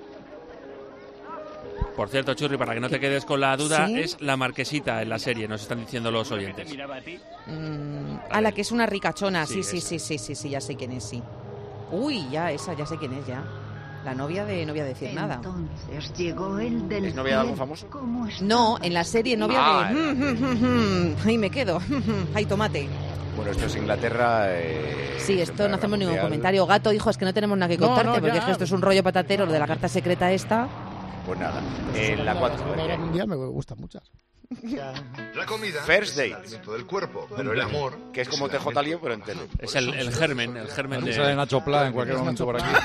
Por cierto, Churri, para que no te quedes con la duda, ¿Sí? es la marquesita en la serie, nos están diciendo los oyentes. Mm, a la que es una ricachona, sí, Sí, sí, sí, sí, sí, sí, ya sé quién es, sí. Uy, ya, esa, ya sé quién es, ya. La novia de No voy a decir nada. Entonces llegó el del ¿Es novia de algún famoso? ¿Cómo está? No, en la serie novia Ah, de... Ahí me quedo. Ay, tomate. Bueno, esto es Inglaterra. Eh, Sí, esto Segunda no hacemos Guerra ningún Mundial. comentario. Gato, hijo, es que no tenemos nada que No, contarte, no, porque ya. es que esto es un rollo patatero lo de la carta secreta esta. Pues nada, en la cuatro. La Guerra Mundial me gustan muchas. La comida First es date. el alimento del cuerpo, pero el amor Que es como el T J Lío, alimento pero en tele. Es el, el germen, el germen Aquí sale de... Nacho Pla en cualquier momento por aquí.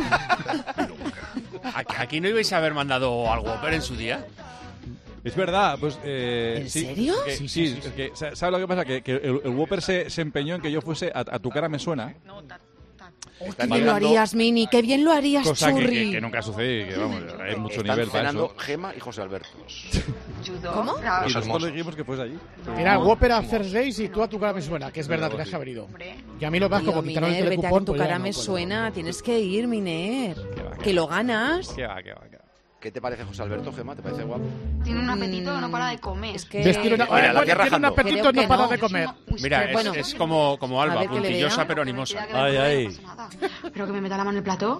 Aquí, aquí no ibais a haber mandado algo, pero en su día. Es verdad, pues... Eh, ¿En sí, serio? que- Sí, sí, sí, sí. que, ¿sabes lo que pasa? Que, que el, el Whopper se, se empeñó en que yo fuese a, a Tu cara me suena. Qué Están bien lo cenando- harías, Mini, qué bien lo harías, Cosa que, Churri. que, que nunca sucede y que, vamos, hay mucho Están nivel para cenando eso. Gema y José Alberto. ¿Cómo? Y nosotros le dijimos que fuese allí. Era el Whopper a First Days y tú a Tu cara me suena, que es verdad, tenías que haber ido. Y a mí lo que pasa es Tío, como quitaron el Miner, vete a telecupón, que tu pues ya cara no, me pues suena. Tienes que ir, Miner. va, Que lo ganas. Que va, que va, que va. ¿Qué te parece José Alberto, Gemma? ¿Te parece guapo? Tiene un apetito que no para de comer. Es que... Vestir una- Mira, la Bueno, tierra tiene un rajando. apetito Creo no para que de no. comer. Mira, es, bueno. es como, como A Alba, ver qué le puntillosa vea. pero animosa. Ay, ay. Pero que me meta la mano en el plato.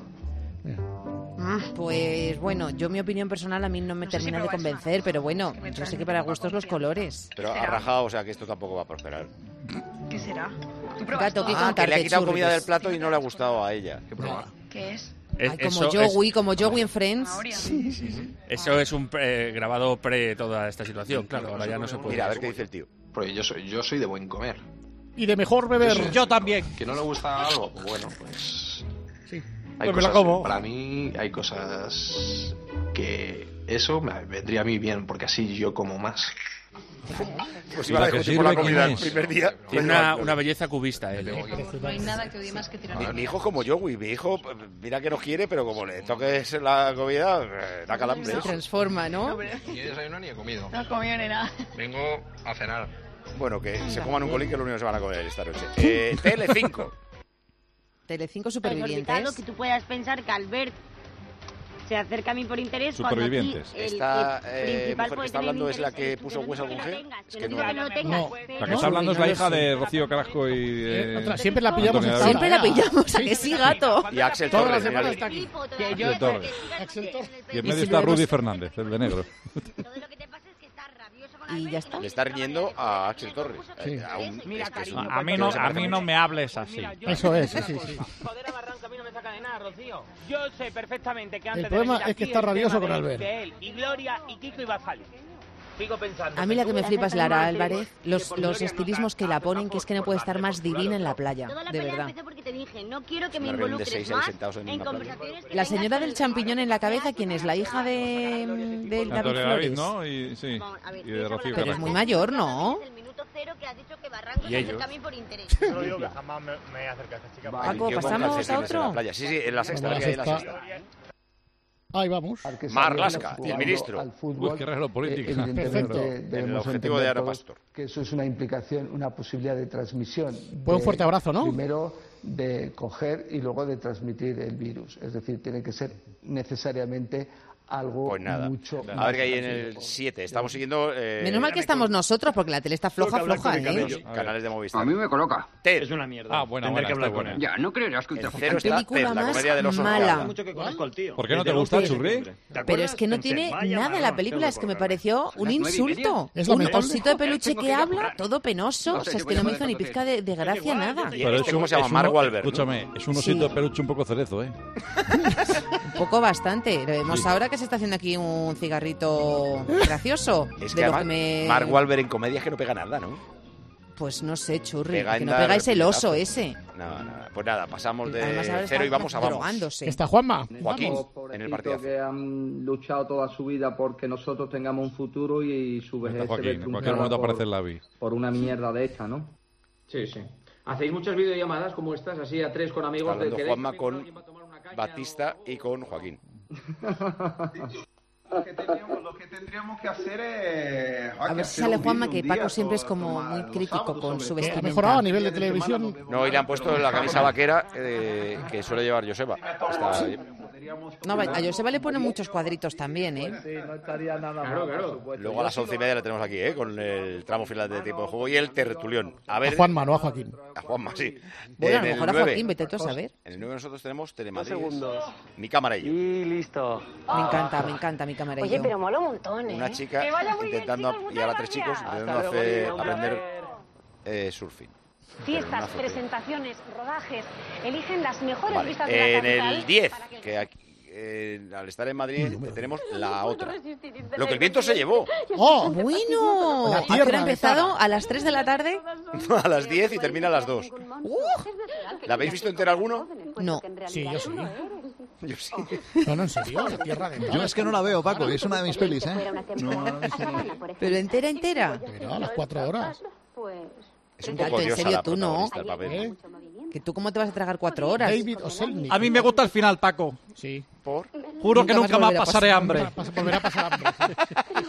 Pues bueno, yo mi opinión personal a mí no me termina de convencer, pero bueno, yo sé que para gustos los colores. Pero ha rajado, o sea que esto tampoco va a prosperar. ¿Qué será? Gato, ¿qué Ah, que contarte, le ha quitado churris? comida del plato y no le ha gustado a ella. ¿Qué ¿Qué es? Es- Ay, como eso Joey, como Joey en Friends. Eso es un pre- grabado pre toda esta situación, claro, ahora ya no se puede. Mira, a ver qué dice el tío. Porque yo soy, yo soy de buen comer. Y de mejor beber. Yo también. ¿Que no le gusta algo? Pues bueno, pues... Sí. Hay Pues me la cosas- como. Para mí hay cosas que eso me vendría a mí bien, porque así yo como más. Pues ¿Y iba a la que discutir por la sirve comida quién el es? primer día. Tiene una, una belleza cubista él. ¿eh? No hay nada que odie más que tirar. Mi, mi hijo es como Joey, mi hijo, mira que nos quiere, pero como le toques la comida, eh, da calambre. Se transforma, ¿no? Ni he desayunado ni he comido. No he comido ni nada. Vengo a cenar. Bueno, que se coman un colín, que es lo único que se van a comer esta noche. Eh, Tele cinco. Telecinco Desorbitado Supervivientes. que tú puedas pensar que Albert se acerca a mí por interés Supervivientes. cuando aquí el, Esta el eh, principal mujer que puede está tener hablando un es la interés, que puso pero hueso no con que G. lo tengas, Es que que no no. digo que no lo tengas, No. pero- La que está hablando es la hija de Rocío Carrasco y de... Otra, siempre la pillamos Antonio en David. Siempre la pillamos, ¿a que sí, gato? Y Axel Todas Torres. las semanas mira, está aquí. Axel Torres. Axel Torres. Y en Y medio si está luego Rudy se- Fernández, el de negro. Y ya está. Le está riñendo a Axel Torres. Sí. Eh, a un- Mira, es que es un- A mí no, a mí no me hables así. Eso es, sí, sí, sí. Joder, a Barranco a mí no me saca de nada, Rocío. Yo sé perfectamente que antes El problema de venir es que aquí, está el rabioso tema con de- Albert. de él y Gloria y Kiko iba a salir. Sigo pensando. A mí la que me tú- flipa es Lara Álvarez, que los, por los Gloria no estilismos que la ponen, que es que no puede estar más divina en la playa, Toda la de pelea verdad. empezó porque te dije, no quiero que me Una reunión de involucres seis ahí más sentados en en una playa. conversaciones que La tengas señora con del el champiñón en la cabeza, trabajo, ¿quién es? ¿La hija de, de David Antonio David, Flores? ¿no? Y, sí. A ver, Y de Rocío Pero es Carrasco. muy mayor, ¿no? desde el minuto cero que has dicho que Barranco ¿Y se ellos? acerca a mí por interés. Solo digo que jamás me, me acerca a esta chica. Paco, Yo con ¿pasamos calcetines a en la otro? playa. Sí, sí, en la sexta. Vamos, que hay en la sexta. sexta. Ahí vamos. Mar Lasca, el ministro. Uy, qué arreglo política. Perfecto. En el objetivo de Ana Pastor. Que eso es una implicación, una posibilidad de transmisión. Pues un de- fuerte abrazo, ¿no? Primero de coger y luego de transmitir el virus. Es decir, tiene que ser necesariamente algo Pues nada. mucho A más ver qué hay en fácil. el siete. Estamos siguiendo. eh, Menos mal que estamos nosotros, porque la tele está floja, floja, ¿eh? los canales de Movistar. A mí me coloca. Ted. Es una mierda. Ah, buena, Tendré buena, que hablar está con buena. él. Ya, no creerás que El te cero está Película Ted, la más comedia del oso mala. rodeado. Mucho que conozco al tío. ¿Por qué no Desde te gusta, el Churri? ¿Te Pero acuerdas? es que no Pensé, tiene vaya nada la marrón, película, es que me pseudo pareció un Las nueve y media. insulto. Es Un lamentable. osito de peluche Tengo que que ir a habla, comprar. todo penoso. No O sé, sea, es yo que voy no a me hacer hizo ni fotos. pizca de, de gracia igual, nada. yo te- Pero Este, es ¿cómo un, se llama? es Mark uno- Wahlberg, ¿no? Escúchame, es un osito de peluche un poco cerezo, ¿eh? Un poco bastante. Lo vemos Sí. ahora que se está haciendo aquí un cigarrito gracioso. Es de que lo además, que me... Mark Wahlberg en comedia es que no pega nada, ¿no? Pues no sé, Churri, Pega que en no dar pegáis el oso puñetazos. ese. Nada, nada. Pues nada, pasamos de Además ahora cero y está vamos a vamos. drogándose. ¿Está Juanma? Joaquín, Pobrecito en el partido. que han luchado toda su vida porque nosotros tengamos un futuro y su Está vejez se ve Joaquín, en truncada cualquier momento por, aparece el Lavi. por una mierda de esta, ¿no? Sí, sí. ¿Hacéis muchas videollamadas como estas, así a tres con amigos? Hablando de Juanma con Batista y con Joaquín. Lo que tendríamos, lo que tendríamos que hacer es... A ver si sale Juanma, que Paco siempre es como muy crítico con su ¿Ha vestimenta. mejorado a nivel de televisión? No, y le han puesto la camisa vaquera eh, que suele llevar Joseba. Está bien. No, a Joseba le ponen muchos cuadritos también, ¿eh? Sí, no estaría nada Claro, mal, claro. por supuesto. Luego a las once y media la tenemos aquí, ¿eh? Con el tramo final de tiempo de juego y el tertulión. A ver, A Juanma, no a Joaquín. a Juanma, sí. Bueno, a En lo el mejor a nueve. Joaquín, vete tú a saber. En el nueve nosotros tenemos Telemadrid. Dos segundos. Mi cámara y yo. Y listo. Me encanta, me encanta mi cámara y Oye, yo. pero mola un montón, ¿eh? Una chica Que vaya muy bien, intentando, chicos, y ahora muchas tres chicos, gracias. intentando Hasta luego, hacer, Lina, un aprender placer. eh, surfing. Fiestas, Pero una azotea. presentaciones, rodajes, eligen las mejores Vale, vistas de la en capital. el diez, para que- que aquí, eh, al estar en Madrid tenemos la otra. Lo que el viento se llevó. ¡Oh! Bueno, La ¿a qué tierra hora ha de empezado? Tara. ¿A las tres de la tarde? A las diez y termina a las dos. ¿La habéis visto entera alguno? No. Sí, yo sí. Yo sí. No, no, en serio, la tierra de Yo es que no la veo, Paco, es una de mis pelis, ¿eh? Pero entera, entera. Pero a las cuatro horas. Es un Gato, poco en diosa serio, la tú no. protagonista, el papel. ¿Eh? Que tú cómo te vas a tragar cuatro horas. David Oselnik. A mí me gusta el final, Paco. Sí. ¿Por? Juro que Nunca nunca más más volverá a pasaré pasar- hambre. Volverá a pasar hambre.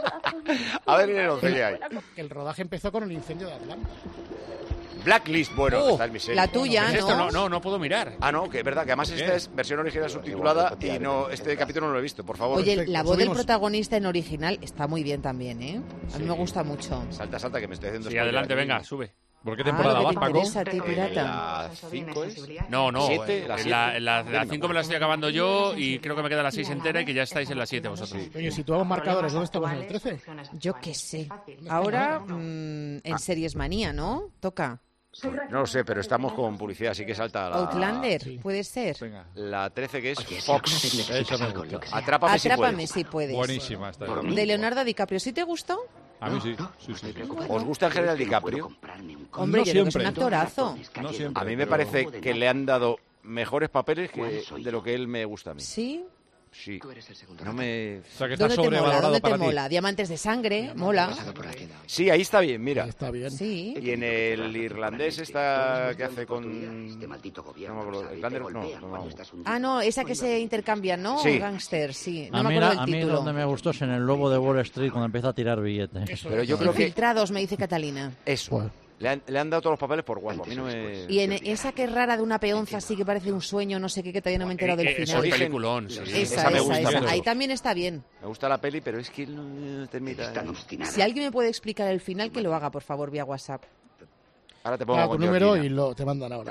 A ver, en el once, ¿qué hay? El rodaje empezó con el incendio de Atlanta. Blacklist, bueno, Oh, esta es mi serie. la tuya, ¿Qué es ¿no? esto? No, no, no puedo mirar. Ah, no, que es verdad, que además esta es versión original subtitulada y no, este capítulo no lo he visto, por favor. Oye, la voz del subimos. protagonista en original está muy bien también, ¿eh? A mí me gusta mucho. Salta, salta, que me estoy haciendo Sí, spoiler adelante, aquí. venga, sube. ¿Por qué Ah, temporada lo vas, que te Paco? interesa a ti, pirata. La cinco es... No, no, ¿Siete? ¿La en siete? la, en la, la cinco me la estoy acabando yo y creo que me queda la seis entera y que ya estáis en la siete vosotros. Oye, situamos marcadores, ¿dónde estamos en el trece? Yo qué sé. Ahora, mm, en Series Manía, ¿no? Toca. No lo sé, pero estamos con publicidad, así que salta la... Outlander, puede ser. La trece, que es Fox. Eso me gusta. Atrápame, si Atrápame puedes. si puedes. Buenísima esta. De Leonardo DiCaprio. ¿Sí te gustó? A mí sí. sí, sí, sí. ¿Os gusta en general DiCaprio? Hombre, No yo creo que es un siempre. actorazo. No siempre, A mí me pero- parece que le han dado mejores papeles que de lo que él me gusta a mí. ¿Sí? Sí. No me... O sea, que está ¿Dónde te mola? sobrevalorado ¿Dónde te para ti. mola? Diamantes de sangre, mola. Sí, ahí está bien, mira. Está bien. Sí. Y en el irlandés esta que hace con... No me acuerdo, ¿Irlander? No, no, no. Ah, no, esa que se intercambian, ¿no? Sí. Gangster, sí. No a me mí, acuerdo la- a del mí título. donde me gustó es en el Lobo de Wall Street cuando empieza a tirar billetes. Pero yo creo que Infiltrados, me dice Catalina. eso. Le han, le han dado todos los papeles por guapo. A mí no me... Y en esa que es rara de una peonza así que parece un sueño, no sé qué, que todavía no me he enterado del Eh, eh, Es final. un peliculón, sí. Esa, Esa me esa, gusta esa. mucho. Ahí también está bien. Me gusta la peli, pero es que no termina... Si alguien me puede explicar el final, que lo haga, por favor, vía WhatsApp. Ahora te pongo Ah, tu con número Georgina. y lo, te mandan ahora.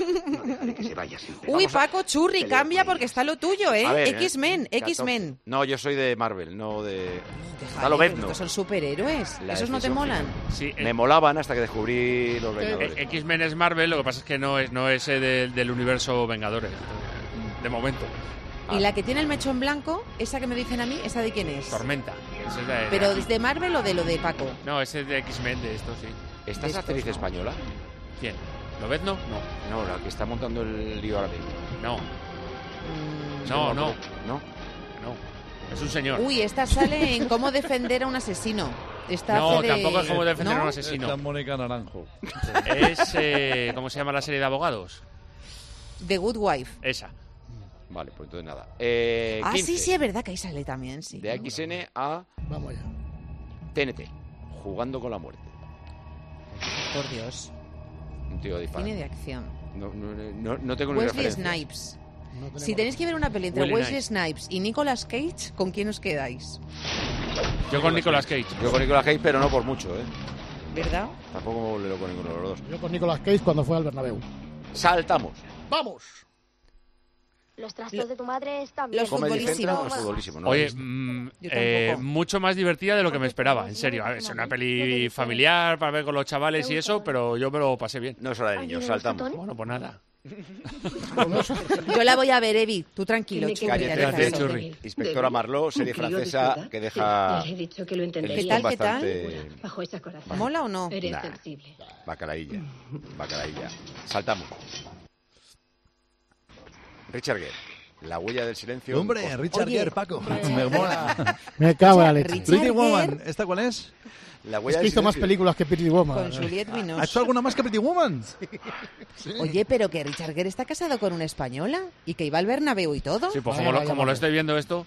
Uy, Paco Churri, cambia porque está lo tuyo, ¿eh? A ver, X-Men, ¿eh? X-Men. No, yo soy de Marvel, no de... Está Joder, lo Bezno. estos son superhéroes. La ¿Esos no te decisión molan? Sí, Me molaban hasta que descubrí los Vengadores. eh, X-Men es Marvel, lo que pasa es que no es, no es eh, del, del universo Vengadores. De momento. Y la que tiene el mechón blanco, esa que me dicen a mí, ¿esa de quién es? Tormenta. Esa es de- ¿Pero es de Marvel o de lo de Paco? No, ese es de X-Men, de esto, sí. ¿Esta es actriz española? ¿Quién? ¿Lobezno? No. No, la que está montando el lío ahora mismo. No. Mm, No, no. ¿No? No. Es un señor. Uy, esta sale en cómo defender a un asesino. Esta No, hace de- tampoco es cómo defender ¿No? a un asesino. Esta Mónica Naranjo. Es, eh, ¿cómo se llama la serie de abogados? The Good Wife. Esa. Vale, pues entonces nada. Eh, Ah, quince. sí, sí, es verdad que ahí sale también, sí. De X N a Vamos allá. T N T. Jugando con la muerte. Por Dios. Un tío disparando. Cine de acción. No, no, no, no tengo ni Wesley referencia. Snipes. No tenemos- Si tenéis que ver una peli entre Wesley Wesley Snipes y Nicolas Cage, ¿con quién os quedáis? Yo con Nicolas Cage. Yo con Nicolas Cage, pero no por mucho, ¿eh? ¿Verdad? Tampoco me volveré con ninguno de los dos. Yo con Nicolas Cage cuando fue al Bernabéu. Saltamos. ¡Vamos! Los trastos de tu madre están bien. Los Comedy Central, futbolísimos. pues futbolísimo, ¿no? Oye, mm, Yo eh, tampoco. mucho más divertida de lo que me esperaba, en serio. A ver, es una peli familiar para ver con los chavales y eso, pero yo me lo pasé bien. No es hora de niños, saltamos. Bueno, pues nada. Yo la voy a ver, Evi. Tú tranquilo, Tiene que churri, Cállate, haré hace caso. churri. Inspectora Marlowe, serie Un crío de francesa ciudad. que deja Sí, les he dicho que lo el entendéis. ¿Qué tal, listón qué tal? bastante... Bajo esa corazón. ¿Mola o no? Eres Nah. sensible. Bacalailla, bacalailla. Saltamos. Richard Gere, La huella del silencio. Hombre, Os- Richard Oye, Gere, Paco. Me mola. Me cago en la leche. Richard Pretty Gere Woman. ¿Esta cuál es? La Es huella que del hizo más silencio. películas que Pretty Woman. Con Juliette ¿Ha Binoche. hecho alguna más que Pretty Woman? Oye, pero que Richard Gere está casado con una española y que iba al Bernabéu y todo. Sí, pues Vaya, como, lo, vaya, como lo vaya. estoy viendo esto,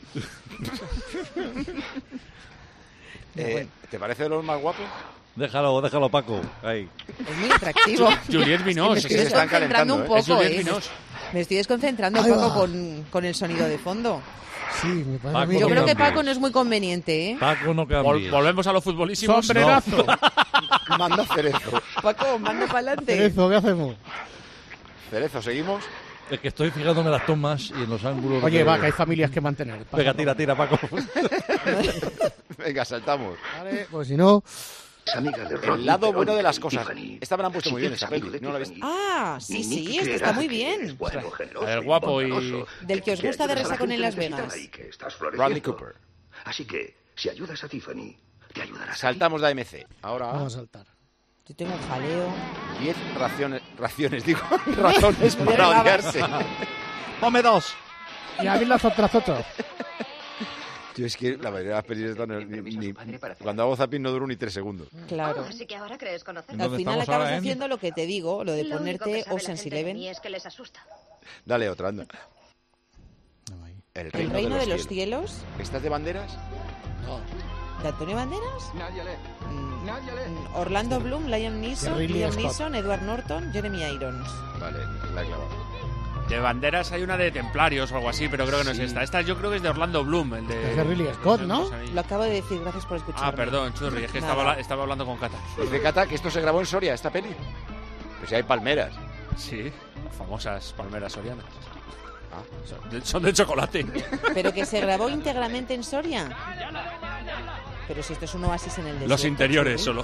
Eh, ¿Te parece de los más guapos? Déjalo, déjalo, Paco. Ahí. Es muy atractivo. Juliette Me Binoche. estoy se están desconcentrando un calentando, ¿eh? Es poco, Juliette ¿eh? Binoche. Me estoy desconcentrando un Ahí poco va. con, con el sonido de fondo. Sí, me parece Paco, a mí Yo no creo que cambies. Paco no es muy conveniente, ¿eh? Paco, no Vol- cambies. volvemos a los futbolísimos. ¡Sombrerazo! Manda Cerezo. Paco, mando para adelante. Cerezo, ¿qué hacemos? Cerezo, ¿seguimos? Es que estoy fijándome en las tomas y en los ángulos. Oye, de- va, que hay familias que mantener. Venga, tira, tira, Paco. Venga, saltamos. Vale, pues si no... El lado bueno de las cosas. Esta me la han puesto muy bien, esta peli. No la he visto. Ah, sí, sí, esta está muy bien. El guapo y... Del que os gusta de Resacón en Las Vegas. Bradley Cooper. Así que, si ayudas a Tiffany, te ayudarás. Saltamos de A M C. Ahora Vamos a saltar. Yo tengo un jaleo. diez raciones, raciones, digo, razones para odiarse. Ponme dos. Y a mí las otras otras. Yo es que la mayoría de las pelis están ni, ni- cuando hago zapping no duro ni tres segundos. Claro. Así que ahora crees conocer. Al final estamos acabas ahora, eh? haciendo lo que te digo, lo de Lo único que ponerte sabe la Ocean's gente de Eleven. mí es que les asusta. Dale otra, anda. El El reino de los cielos. ¿Estás de banderas? No. ¿De Antonio Banderas? Nadie lee. Mm, Nadie lee. mm, Orlando Bloom, Liam Neeson, Ridley Liam Scott. Neeson, Edward Norton, Jeremy Irons. Vale, la he clavado. De banderas hay una de Templarios o algo así, pero creo que no Sí. es esta. Esta yo creo que es de Orlando Bloom, el de... Es de Ridley Scott, ¿no? Lo acabo de decir, gracias por escucharme. Ah, perdón, churri, es que Nada. estaba, habla- estaba hablando con Cata. Dice Cata que esto se grabó en Soria, esta peli. Pues si hay palmeras. Sí, famosas palmeras sorianas. Ah. Son de, son de chocolate. Pero que se grabó íntegramente en Soria. Pero si esto es un oasis en el desierto. Los interiores Churri. solo.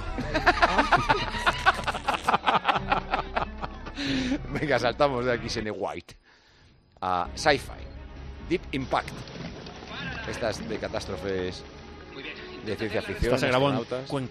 Venga, saltamos de aquí, Sene White. A Sci-Fi. Deep Impact. Estas de catástrofes de ciencia ficción. Esta se grabó en astronautas. Cuenca.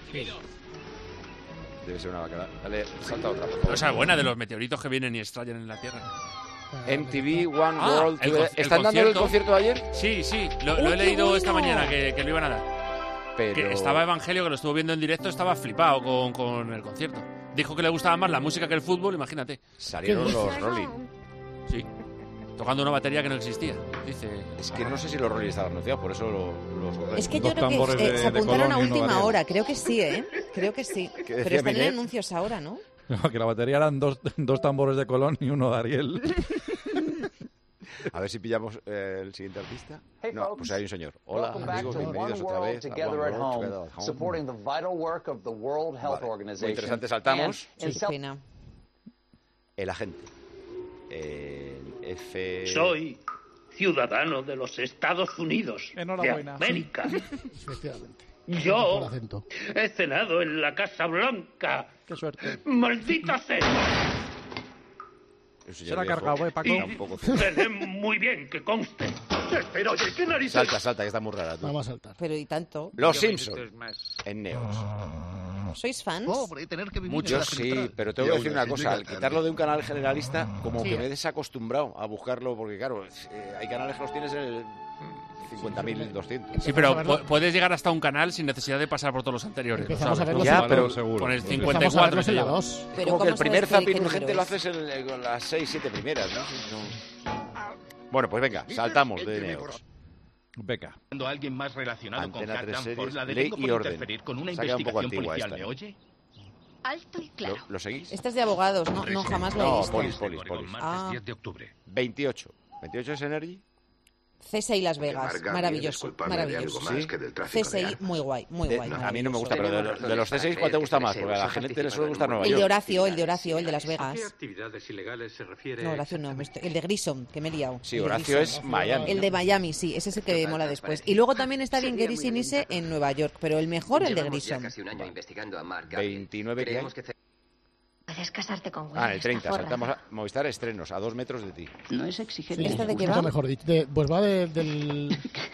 Debe ser una bacala. Dale, salta otra, por favor. O sea, buena de los meteoritos que vienen y extrayan en la Tierra. M T V One Ah, World el Today. con- el ¿Están dando el concierto. concierto de ayer? Sí, sí, lo, lo ¡Uy, he qué leído esta bueno! mañana que, que lo iban a dar. Pero... Que estaba Evangelio, que lo estuvo viendo en directo, estaba flipado con, con el concierto. Dijo que le gustaba más la música que el fútbol, imagínate. Salieron ¿Qué los dices? Rolling. Sí. Tocando una batería que no existía. Dice. Es que no sé si los Rolling estaban anunciados, por eso lo- los... Es que yo Dos creo que tambores eh, de- se de apuntaron Colón a y uno de última Ariel. hora. Creo que sí, ¿eh? Creo que sí. ¿Qué Pero decía están en Minet? anuncios ahora, ¿no? No, que la batería eran dos, dos tambores de Colón y uno de Ariel. A ver si pillamos eh, el siguiente artista. Hey, No, folks. pues hay un señor. Hola, Welcome back amigos, to bienvenidos One otra World vez a Together One at World Home, Together at Home. supporting the vital work of the World Health Vale. Organization. Muy interesante, saltamos. And in Qué self- pena. El agente. Eh, F... Soy ciudadano de los Estados Unidos Enhorabuena. de América. Efectivamente. Por Yo acento. he cenado en la Casa Blanca. Qué suerte. ¡Maldita sea! Un señor Se la ha viejo. cargado, ¿eh, Paco? Está un poco- Cené muy bien, que conste. Pero oye, ¿qué narices? Salta, salta, que está muy rara. tú. Vamos a saltar. Pero y tanto. Los Simpsons. En Neos. ¿Sois fans? Yo sí, pero tengo que decir una cosa. Al quitarlo de un canal generalista, como Sí. que me he desacostumbrado a buscarlo, porque claro, eh, hay canales que los tienes en el cincuenta mil doscientos. Sí, pero pu- puedes llegar hasta un canal sin necesidad de pasar por todos los anteriores. ¿no Empezamos sabes? a verlos Ya, en- pero seguro. Con el Empezamos cincuenta y Empezamos a cuatro verlos te en la lleva. dos. Pero Como que ¿cómo el primer sabes qué- zapping qué urgente número lo es? haces en- eh, con las seis, siete primeras, ¿no? No. Bueno, pues venga, saltamos de Neos. Beca. Cuando alguien más relacionado Antena con tres Cat series, Danforth la Ley detengo y por Orden. interferir con una Se ha quedado un poco investigación antigua policial, esta, ¿me ¿no? oye? Alto y ¿Lo, claro. lo seguís? Esta es de abogados, no, no jamás lo he No, visto. polis, polis, polis. Ah. diez de octubre. veintiocho. ¿veintiocho es Energy? C S I Las Vegas, Margarita maravilloso, es culpable de maravilloso. algo más que del tráfico C S de I, armas. muy guay, muy De- guay. a mí no me maravilloso. gusta, pero de, lo- de los C S I, ¿cuál te gusta más? Porque a la gente le suele gustar Nueva El de York. Horacio, el de Horacio, el de Las Vegas. actividades ilegales se refiere? No, Horacio no, me estoy- el de Grissom, que me he liado. Sí, El de Horacio Grissom. es Miami. El de Miami, sí, ese es el que mola después. Y luego también está bien Gary Sinise en Nueva York, pero el mejor el de Grissom. veintinueve que hay. Puedes casarte con Willy. Ah, el está treinta. forrada. Saltamos a Movistar Estrenos, a dos metros de ti. No es exigente. Sí, ¿Esta de qué mucho va? mejor dicho. De- pues va de- del...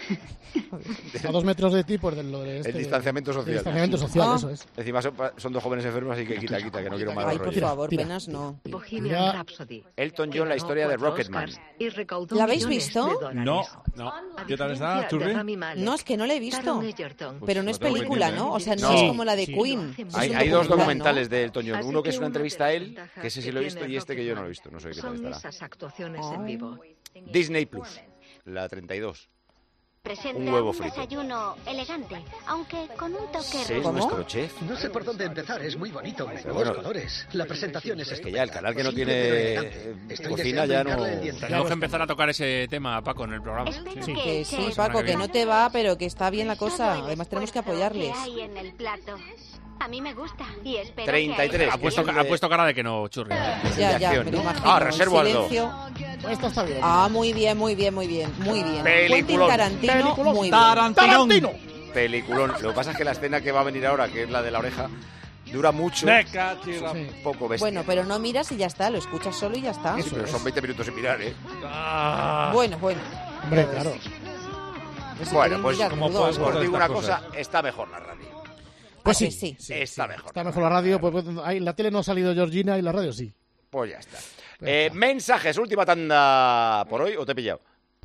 a dos metros de ti, pues de lo de este... El distanciamiento de- social. El distanciamiento social, Ah. eso es. Encima son, pa- son dos jóvenes enfermos, así que quita, quita, que no quiero más Ay, por rollo. favor, Tira. penas no. Bohemian Mira, Rhapsody. Elton John, la historia de Rocketman. Y recaudó ¿La habéis millones visto? de dólares. No. No. A ¿Qué tal está, diferencia de Churri? Rami Malek, No, es que no la he visto. Taron Egerton. Pero no lo es tengo película, pendiente, ¿no? O sea, no, No. es como la de Sí. Queen. Es Hay, un hay dos documental, ¿no? documentales de Elton John. Así Uno que es que una una entrevista a él, desventaja que ese sí que lo he visto, tiene y este que yo no lo he Rocketman visto. No sé qué tal son estará. esas actuaciones en vivo. Disney Plus, la treinta y dos. Presenta Un huevo un frito. desayuno elegante, aunque con un toque ¿Es rudo. nuestro chef? No sé por dónde empezar, es muy bonito, Pero nuevos bueno, colores. La presentación es Es que ya el canal que no simple, tiene pero eh, elegante. Estoy cocina deseando ya no... hincarle el diente. Tenemos que empezar a tocar ese tema, Paco, en el programa. Espero Sí, que que sí, eche Paco, que no te va, pero que está bien la todo cosa. el Además, tenemos que esfuerzo apoyarles. que hay en el plato. A mí me gusta y espero treinta y tres. que a Ha puesto, Es el ha de- puesto cara de que no, Churri. Ya, de ya, acción, me lo ¿no? imagino. Ah, El Reservoir Dogs. silencio. Esta está bien. Ah, muy bien, muy bien, muy bien, muy bien. Quentin Peliculón. Tarantino, Peliculón. muy bien. ¡Tarantino! Peliculón. Lo que pasa es que la escena que va a venir ahora, que es la de la oreja, dura mucho. Beca, chirra. Sí. Un poco bestia. Bueno, pero no miras y ya está, lo escuchas solo y ya está. Sí, pero son veinte minutos sin mirar, ¿eh? Bueno, bueno. Hombre, claro. Pues si Bueno, quieren pues mirar, ¿cómo crudo. puedes os guardar digo una estas cosa, cosas? está mejor la radio. Pues Ah, sí. que sí. Está mejor. Está mejor la radio, pues, pues, ahí, la tele no ha salido Georgina y la radio sí. Pues ya está. Eh, mensajes, última tanda por hoy, ¿o te he pillado?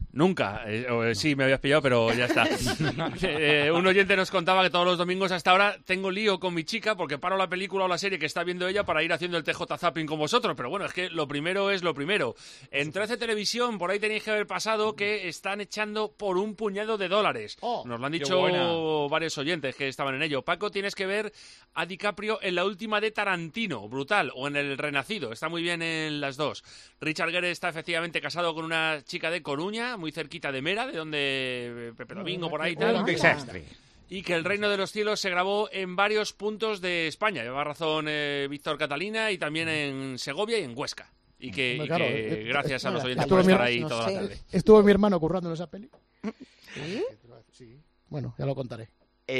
Nunca. Eh, eh, sí, me habías pillado, pero ya está. eh, un oyente nos contaba que todos los domingos hasta ahora tengo lío con mi chica porque paro la película o la serie que está viendo ella para ir haciendo el T J Zapping con vosotros. Pero bueno, es que lo primero es lo primero. En trece Televisión, por ahí tenéis que haber pasado que están echando por un puñado de dólares. Oh, nos lo han qué dicho buena. varios oyentes que estaban en ello. Paco, tienes que ver a DiCaprio en la última de Tarantino, brutal, o en El Renacido. Está muy bien en las dos. Richard Gere está efectivamente casado con una chica de Coruña, muy cerquita de Mera, de donde Pepe Domingo, por ahí y tal. Y que El Reino de los Cielos se grabó en varios puntos de España. Lleva razón eh, Víctor Catalina, y también en Segovia y en Huesca. Y que, Hombre, y claro, que eh, gracias a los oyentes estuvo por mi- estar ahí no toda sé. la tarde. Estuvo mi hermano currando en esa peli. ¿Sí? Bueno, ya lo contaré.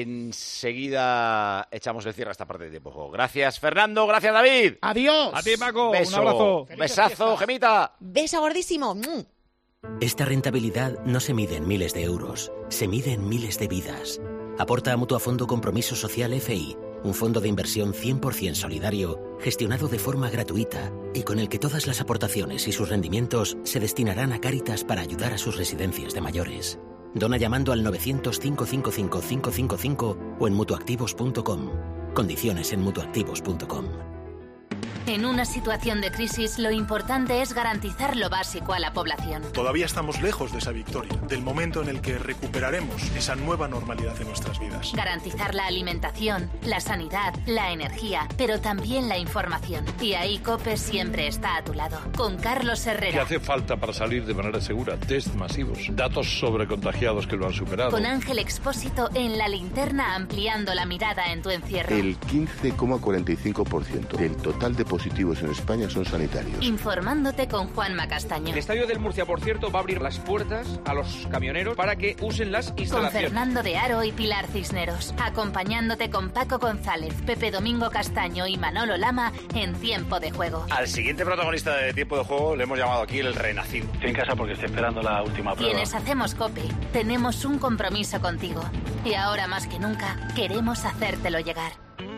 Enseguida echamos el cierre a esta parte de tiempo de juego. Gracias, Fernando. Gracias, David. Adiós. A ti, Paco. Beso. Un abrazo. Besazo, Gemita. Beso gordísimo. ¡Mm! Esta rentabilidad no se mide en miles de euros, se mide en miles de vidas. Aporta a Mutuafondo Compromiso Social F I, un fondo de inversión cien por ciento solidario, gestionado de forma gratuita y con el que todas las aportaciones y sus rendimientos se destinarán a Cáritas para ayudar a sus residencias de mayores. Dona llamando al novecientos, cinco cinco cinco, cinco cinco cinco o en mutuactivos punto com. Condiciones en mutuactivos punto com. En una situación de crisis, lo importante es garantizar lo básico a la población. Todavía estamos lejos de esa victoria, del momento en el que recuperaremos esa nueva normalidad en nuestras vidas. Garantizar la alimentación, la sanidad, la energía, pero también la información. Y ahí COPE siempre está a tu lado. Con Carlos ¿Qué Herrera. hace falta para salir de manera segura? Test masivos, datos sobre contagiados que lo han superado. Con Ángel Expósito en La Linterna, ampliando la mirada en tu encierro. El quince coma cuarenta y cinco por ciento del total de positivos en España son sanitarios. Informándote con Juanma Castaño. El Estadio del Murcia, por cierto, va a abrir las puertas a los camioneros para que usen las Con instalaciones. Fernando de Aro y Pilar Cisneros. Acompañándote con Paco González, Pepe Domingo Castaño y Manolo Lama en Tiempo de Juego. Al siguiente protagonista de Tiempo de Juego le hemos llamado aquí el Renacido. Estoy en casa porque estoy esperando la última Quienes hacemos COPE, tenemos un compromiso contigo. Y ahora más que nunca, queremos hacértelo llegar.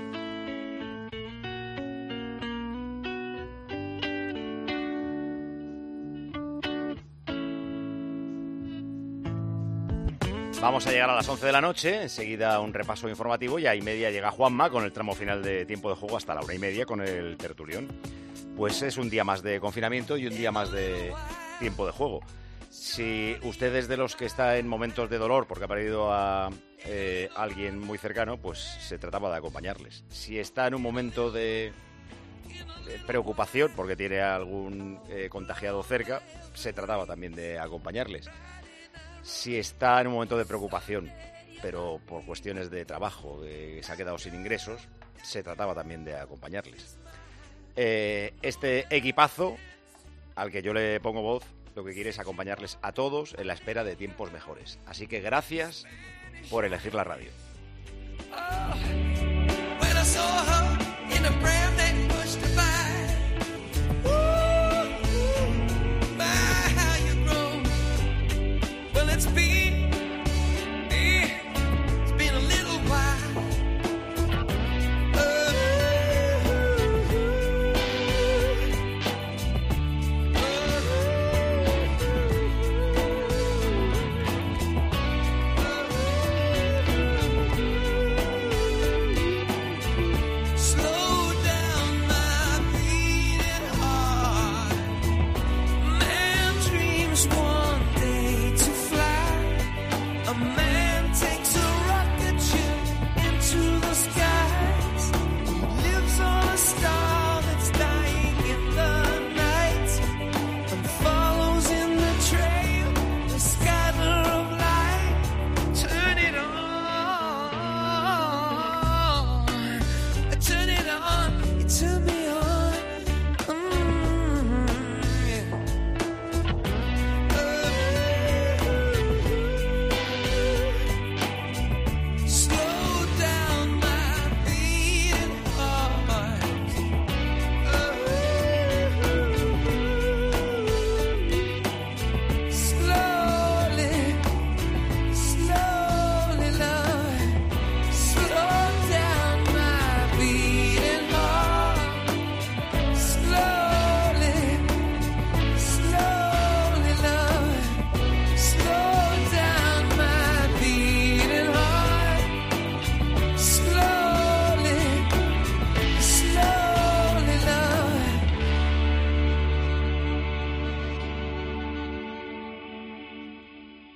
Vamos a llegar a las once de la noche, enseguida un repaso informativo y a y media llega Juanma con el tramo final de Tiempo de Juego hasta la una y media con el tertulión. Pues es un día más de confinamiento y un día más de Tiempo de Juego. Si usted es de los que está en momentos de dolor porque ha perdido a eh, alguien muy cercano, pues se trataba de acompañarles. Si está en un momento de, de preocupación porque tiene algún eh, contagiado cerca, se trataba también de acompañarles. Si está en un momento de preocupación, pero por cuestiones de trabajo, de que se ha quedado sin ingresos, se trataba también de acompañarles. Eh, este equipazo, al que yo le pongo voz, lo que quiere es acompañarles a todos en la espera de tiempos mejores. Así que gracias por elegir la radio.